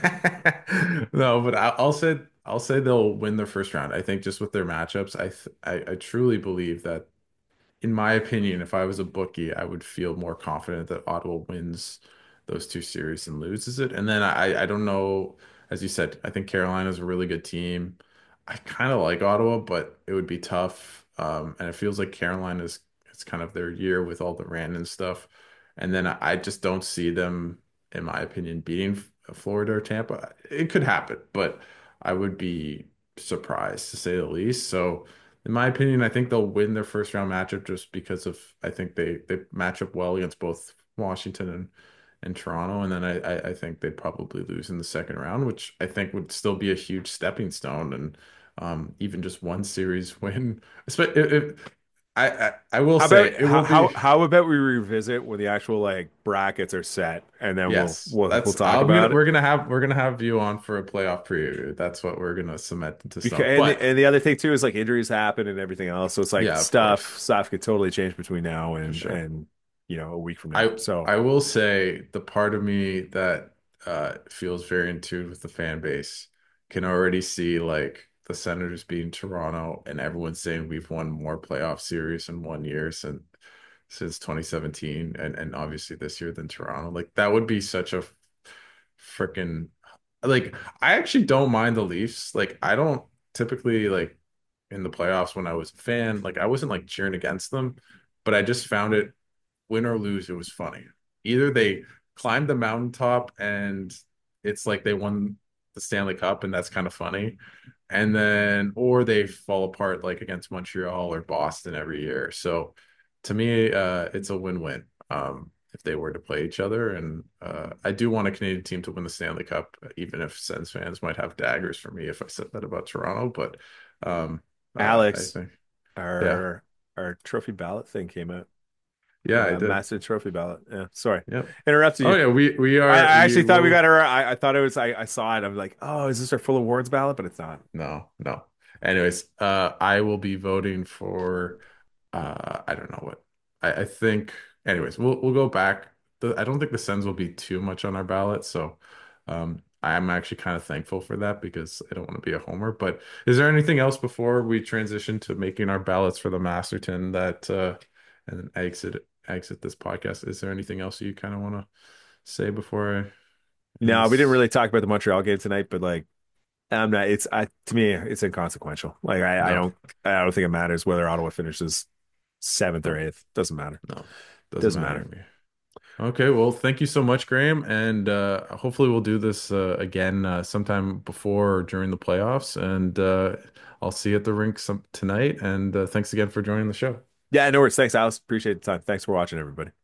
No, but I, I'll say I'll say they'll win their first round. I think just with their matchups, I th I, I truly believe that in my opinion, if I was a bookie, I would feel more confident that Ottawa wins those two series and loses it. And then I, I don't know, as you said, I think Carolina's a really good team. I kind of like Ottawa, but it would be tough. Um, and it feels like Carolina's it's kind of their year with all the random stuff. And then I, I just don't see them, in my opinion, beating Florida or Tampa. It could happen, but I would be surprised to say the least. So. In my opinion, I think they'll win their first round matchup just because of I think they they match up well against both Washington and and Toronto, and then I I, I think they'd probably lose in the second round, which I think would still be a huge stepping stone, and um even just one series win. Espe- If, if, I, I I will How about say it how will how be how about we revisit when the actual like brackets are set, and then we'll yes. we'll we'll That's talk I'm gonna about it. we're gonna have we're gonna have you on for a playoff preview. That's what we're gonna cement into Because stone. and the, But and the other thing too is like injuries happen and everything else. So it's like yeah, of stuff course, stuff could totally change between now for and sure. and you know a week from now. I So I will say the part of me that uh feels very in tune with the fan base can already see like the Senators being Toronto and everyone saying we've won more playoff series in one year since since twenty seventeen and and obviously this year than Toronto. Like that would be such a freaking like I actually don't mind the Leafs. Like I don't typically like in the playoffs when I was a fan, like I wasn't like cheering against them, but I just found it win or lose, it was funny. Either they climbed the mountaintop and it's like they won the Stanley Cup and that's kind of funny. And then, or they fall apart like against Montreal or Boston every year. So to me, uh, it's a win-win um, if they were to play each other. And uh, I do want a Canadian team to win the Stanley Cup, even if Sens fans might have daggers for me if I said that about Toronto. But um, uh, I Alex, think, yeah, our our trophy ballot thing came out. yeah, I Uh, did. massive trophy ballot. Yeah, sorry, Yep. interrupted Oh you. yeah, we we I, are I we actually thought we will got her. I, I thought it was. I, I saw it. I'm like, oh, is this our full awards ballot? But it's not. no, no. Anyways, uh I will be voting for uh I don't know what. I, I think anyways, we'll we'll go back. The, I don't think the Sens will be too much on our ballot, so um I'm actually kind of thankful for that because I don't want to be a homer. But is there anything else before we transition to making our ballots for the Masterton that uh and then exit exit this podcast? Is there anything else you kind of want to say before I end No, we didn't this? really talk about the Montreal game tonight, but like, I'm not. It's I to me, it's inconsequential. Like, I, I No. don't, I don't think it matters whether Ottawa finishes seventh or No. eighth. Doesn't matter. No, doesn't Doesn't matter matter. to me. Okay, well, thank you so much, Graham, and uh, hopefully we'll do this uh, again uh, sometime before or during the playoffs. And uh, I'll see you at the rink some tonight. And uh, thanks again for joining the show. Yeah, no worries. Thanks, Alice. Appreciate the time. Thanks for watching, everybody.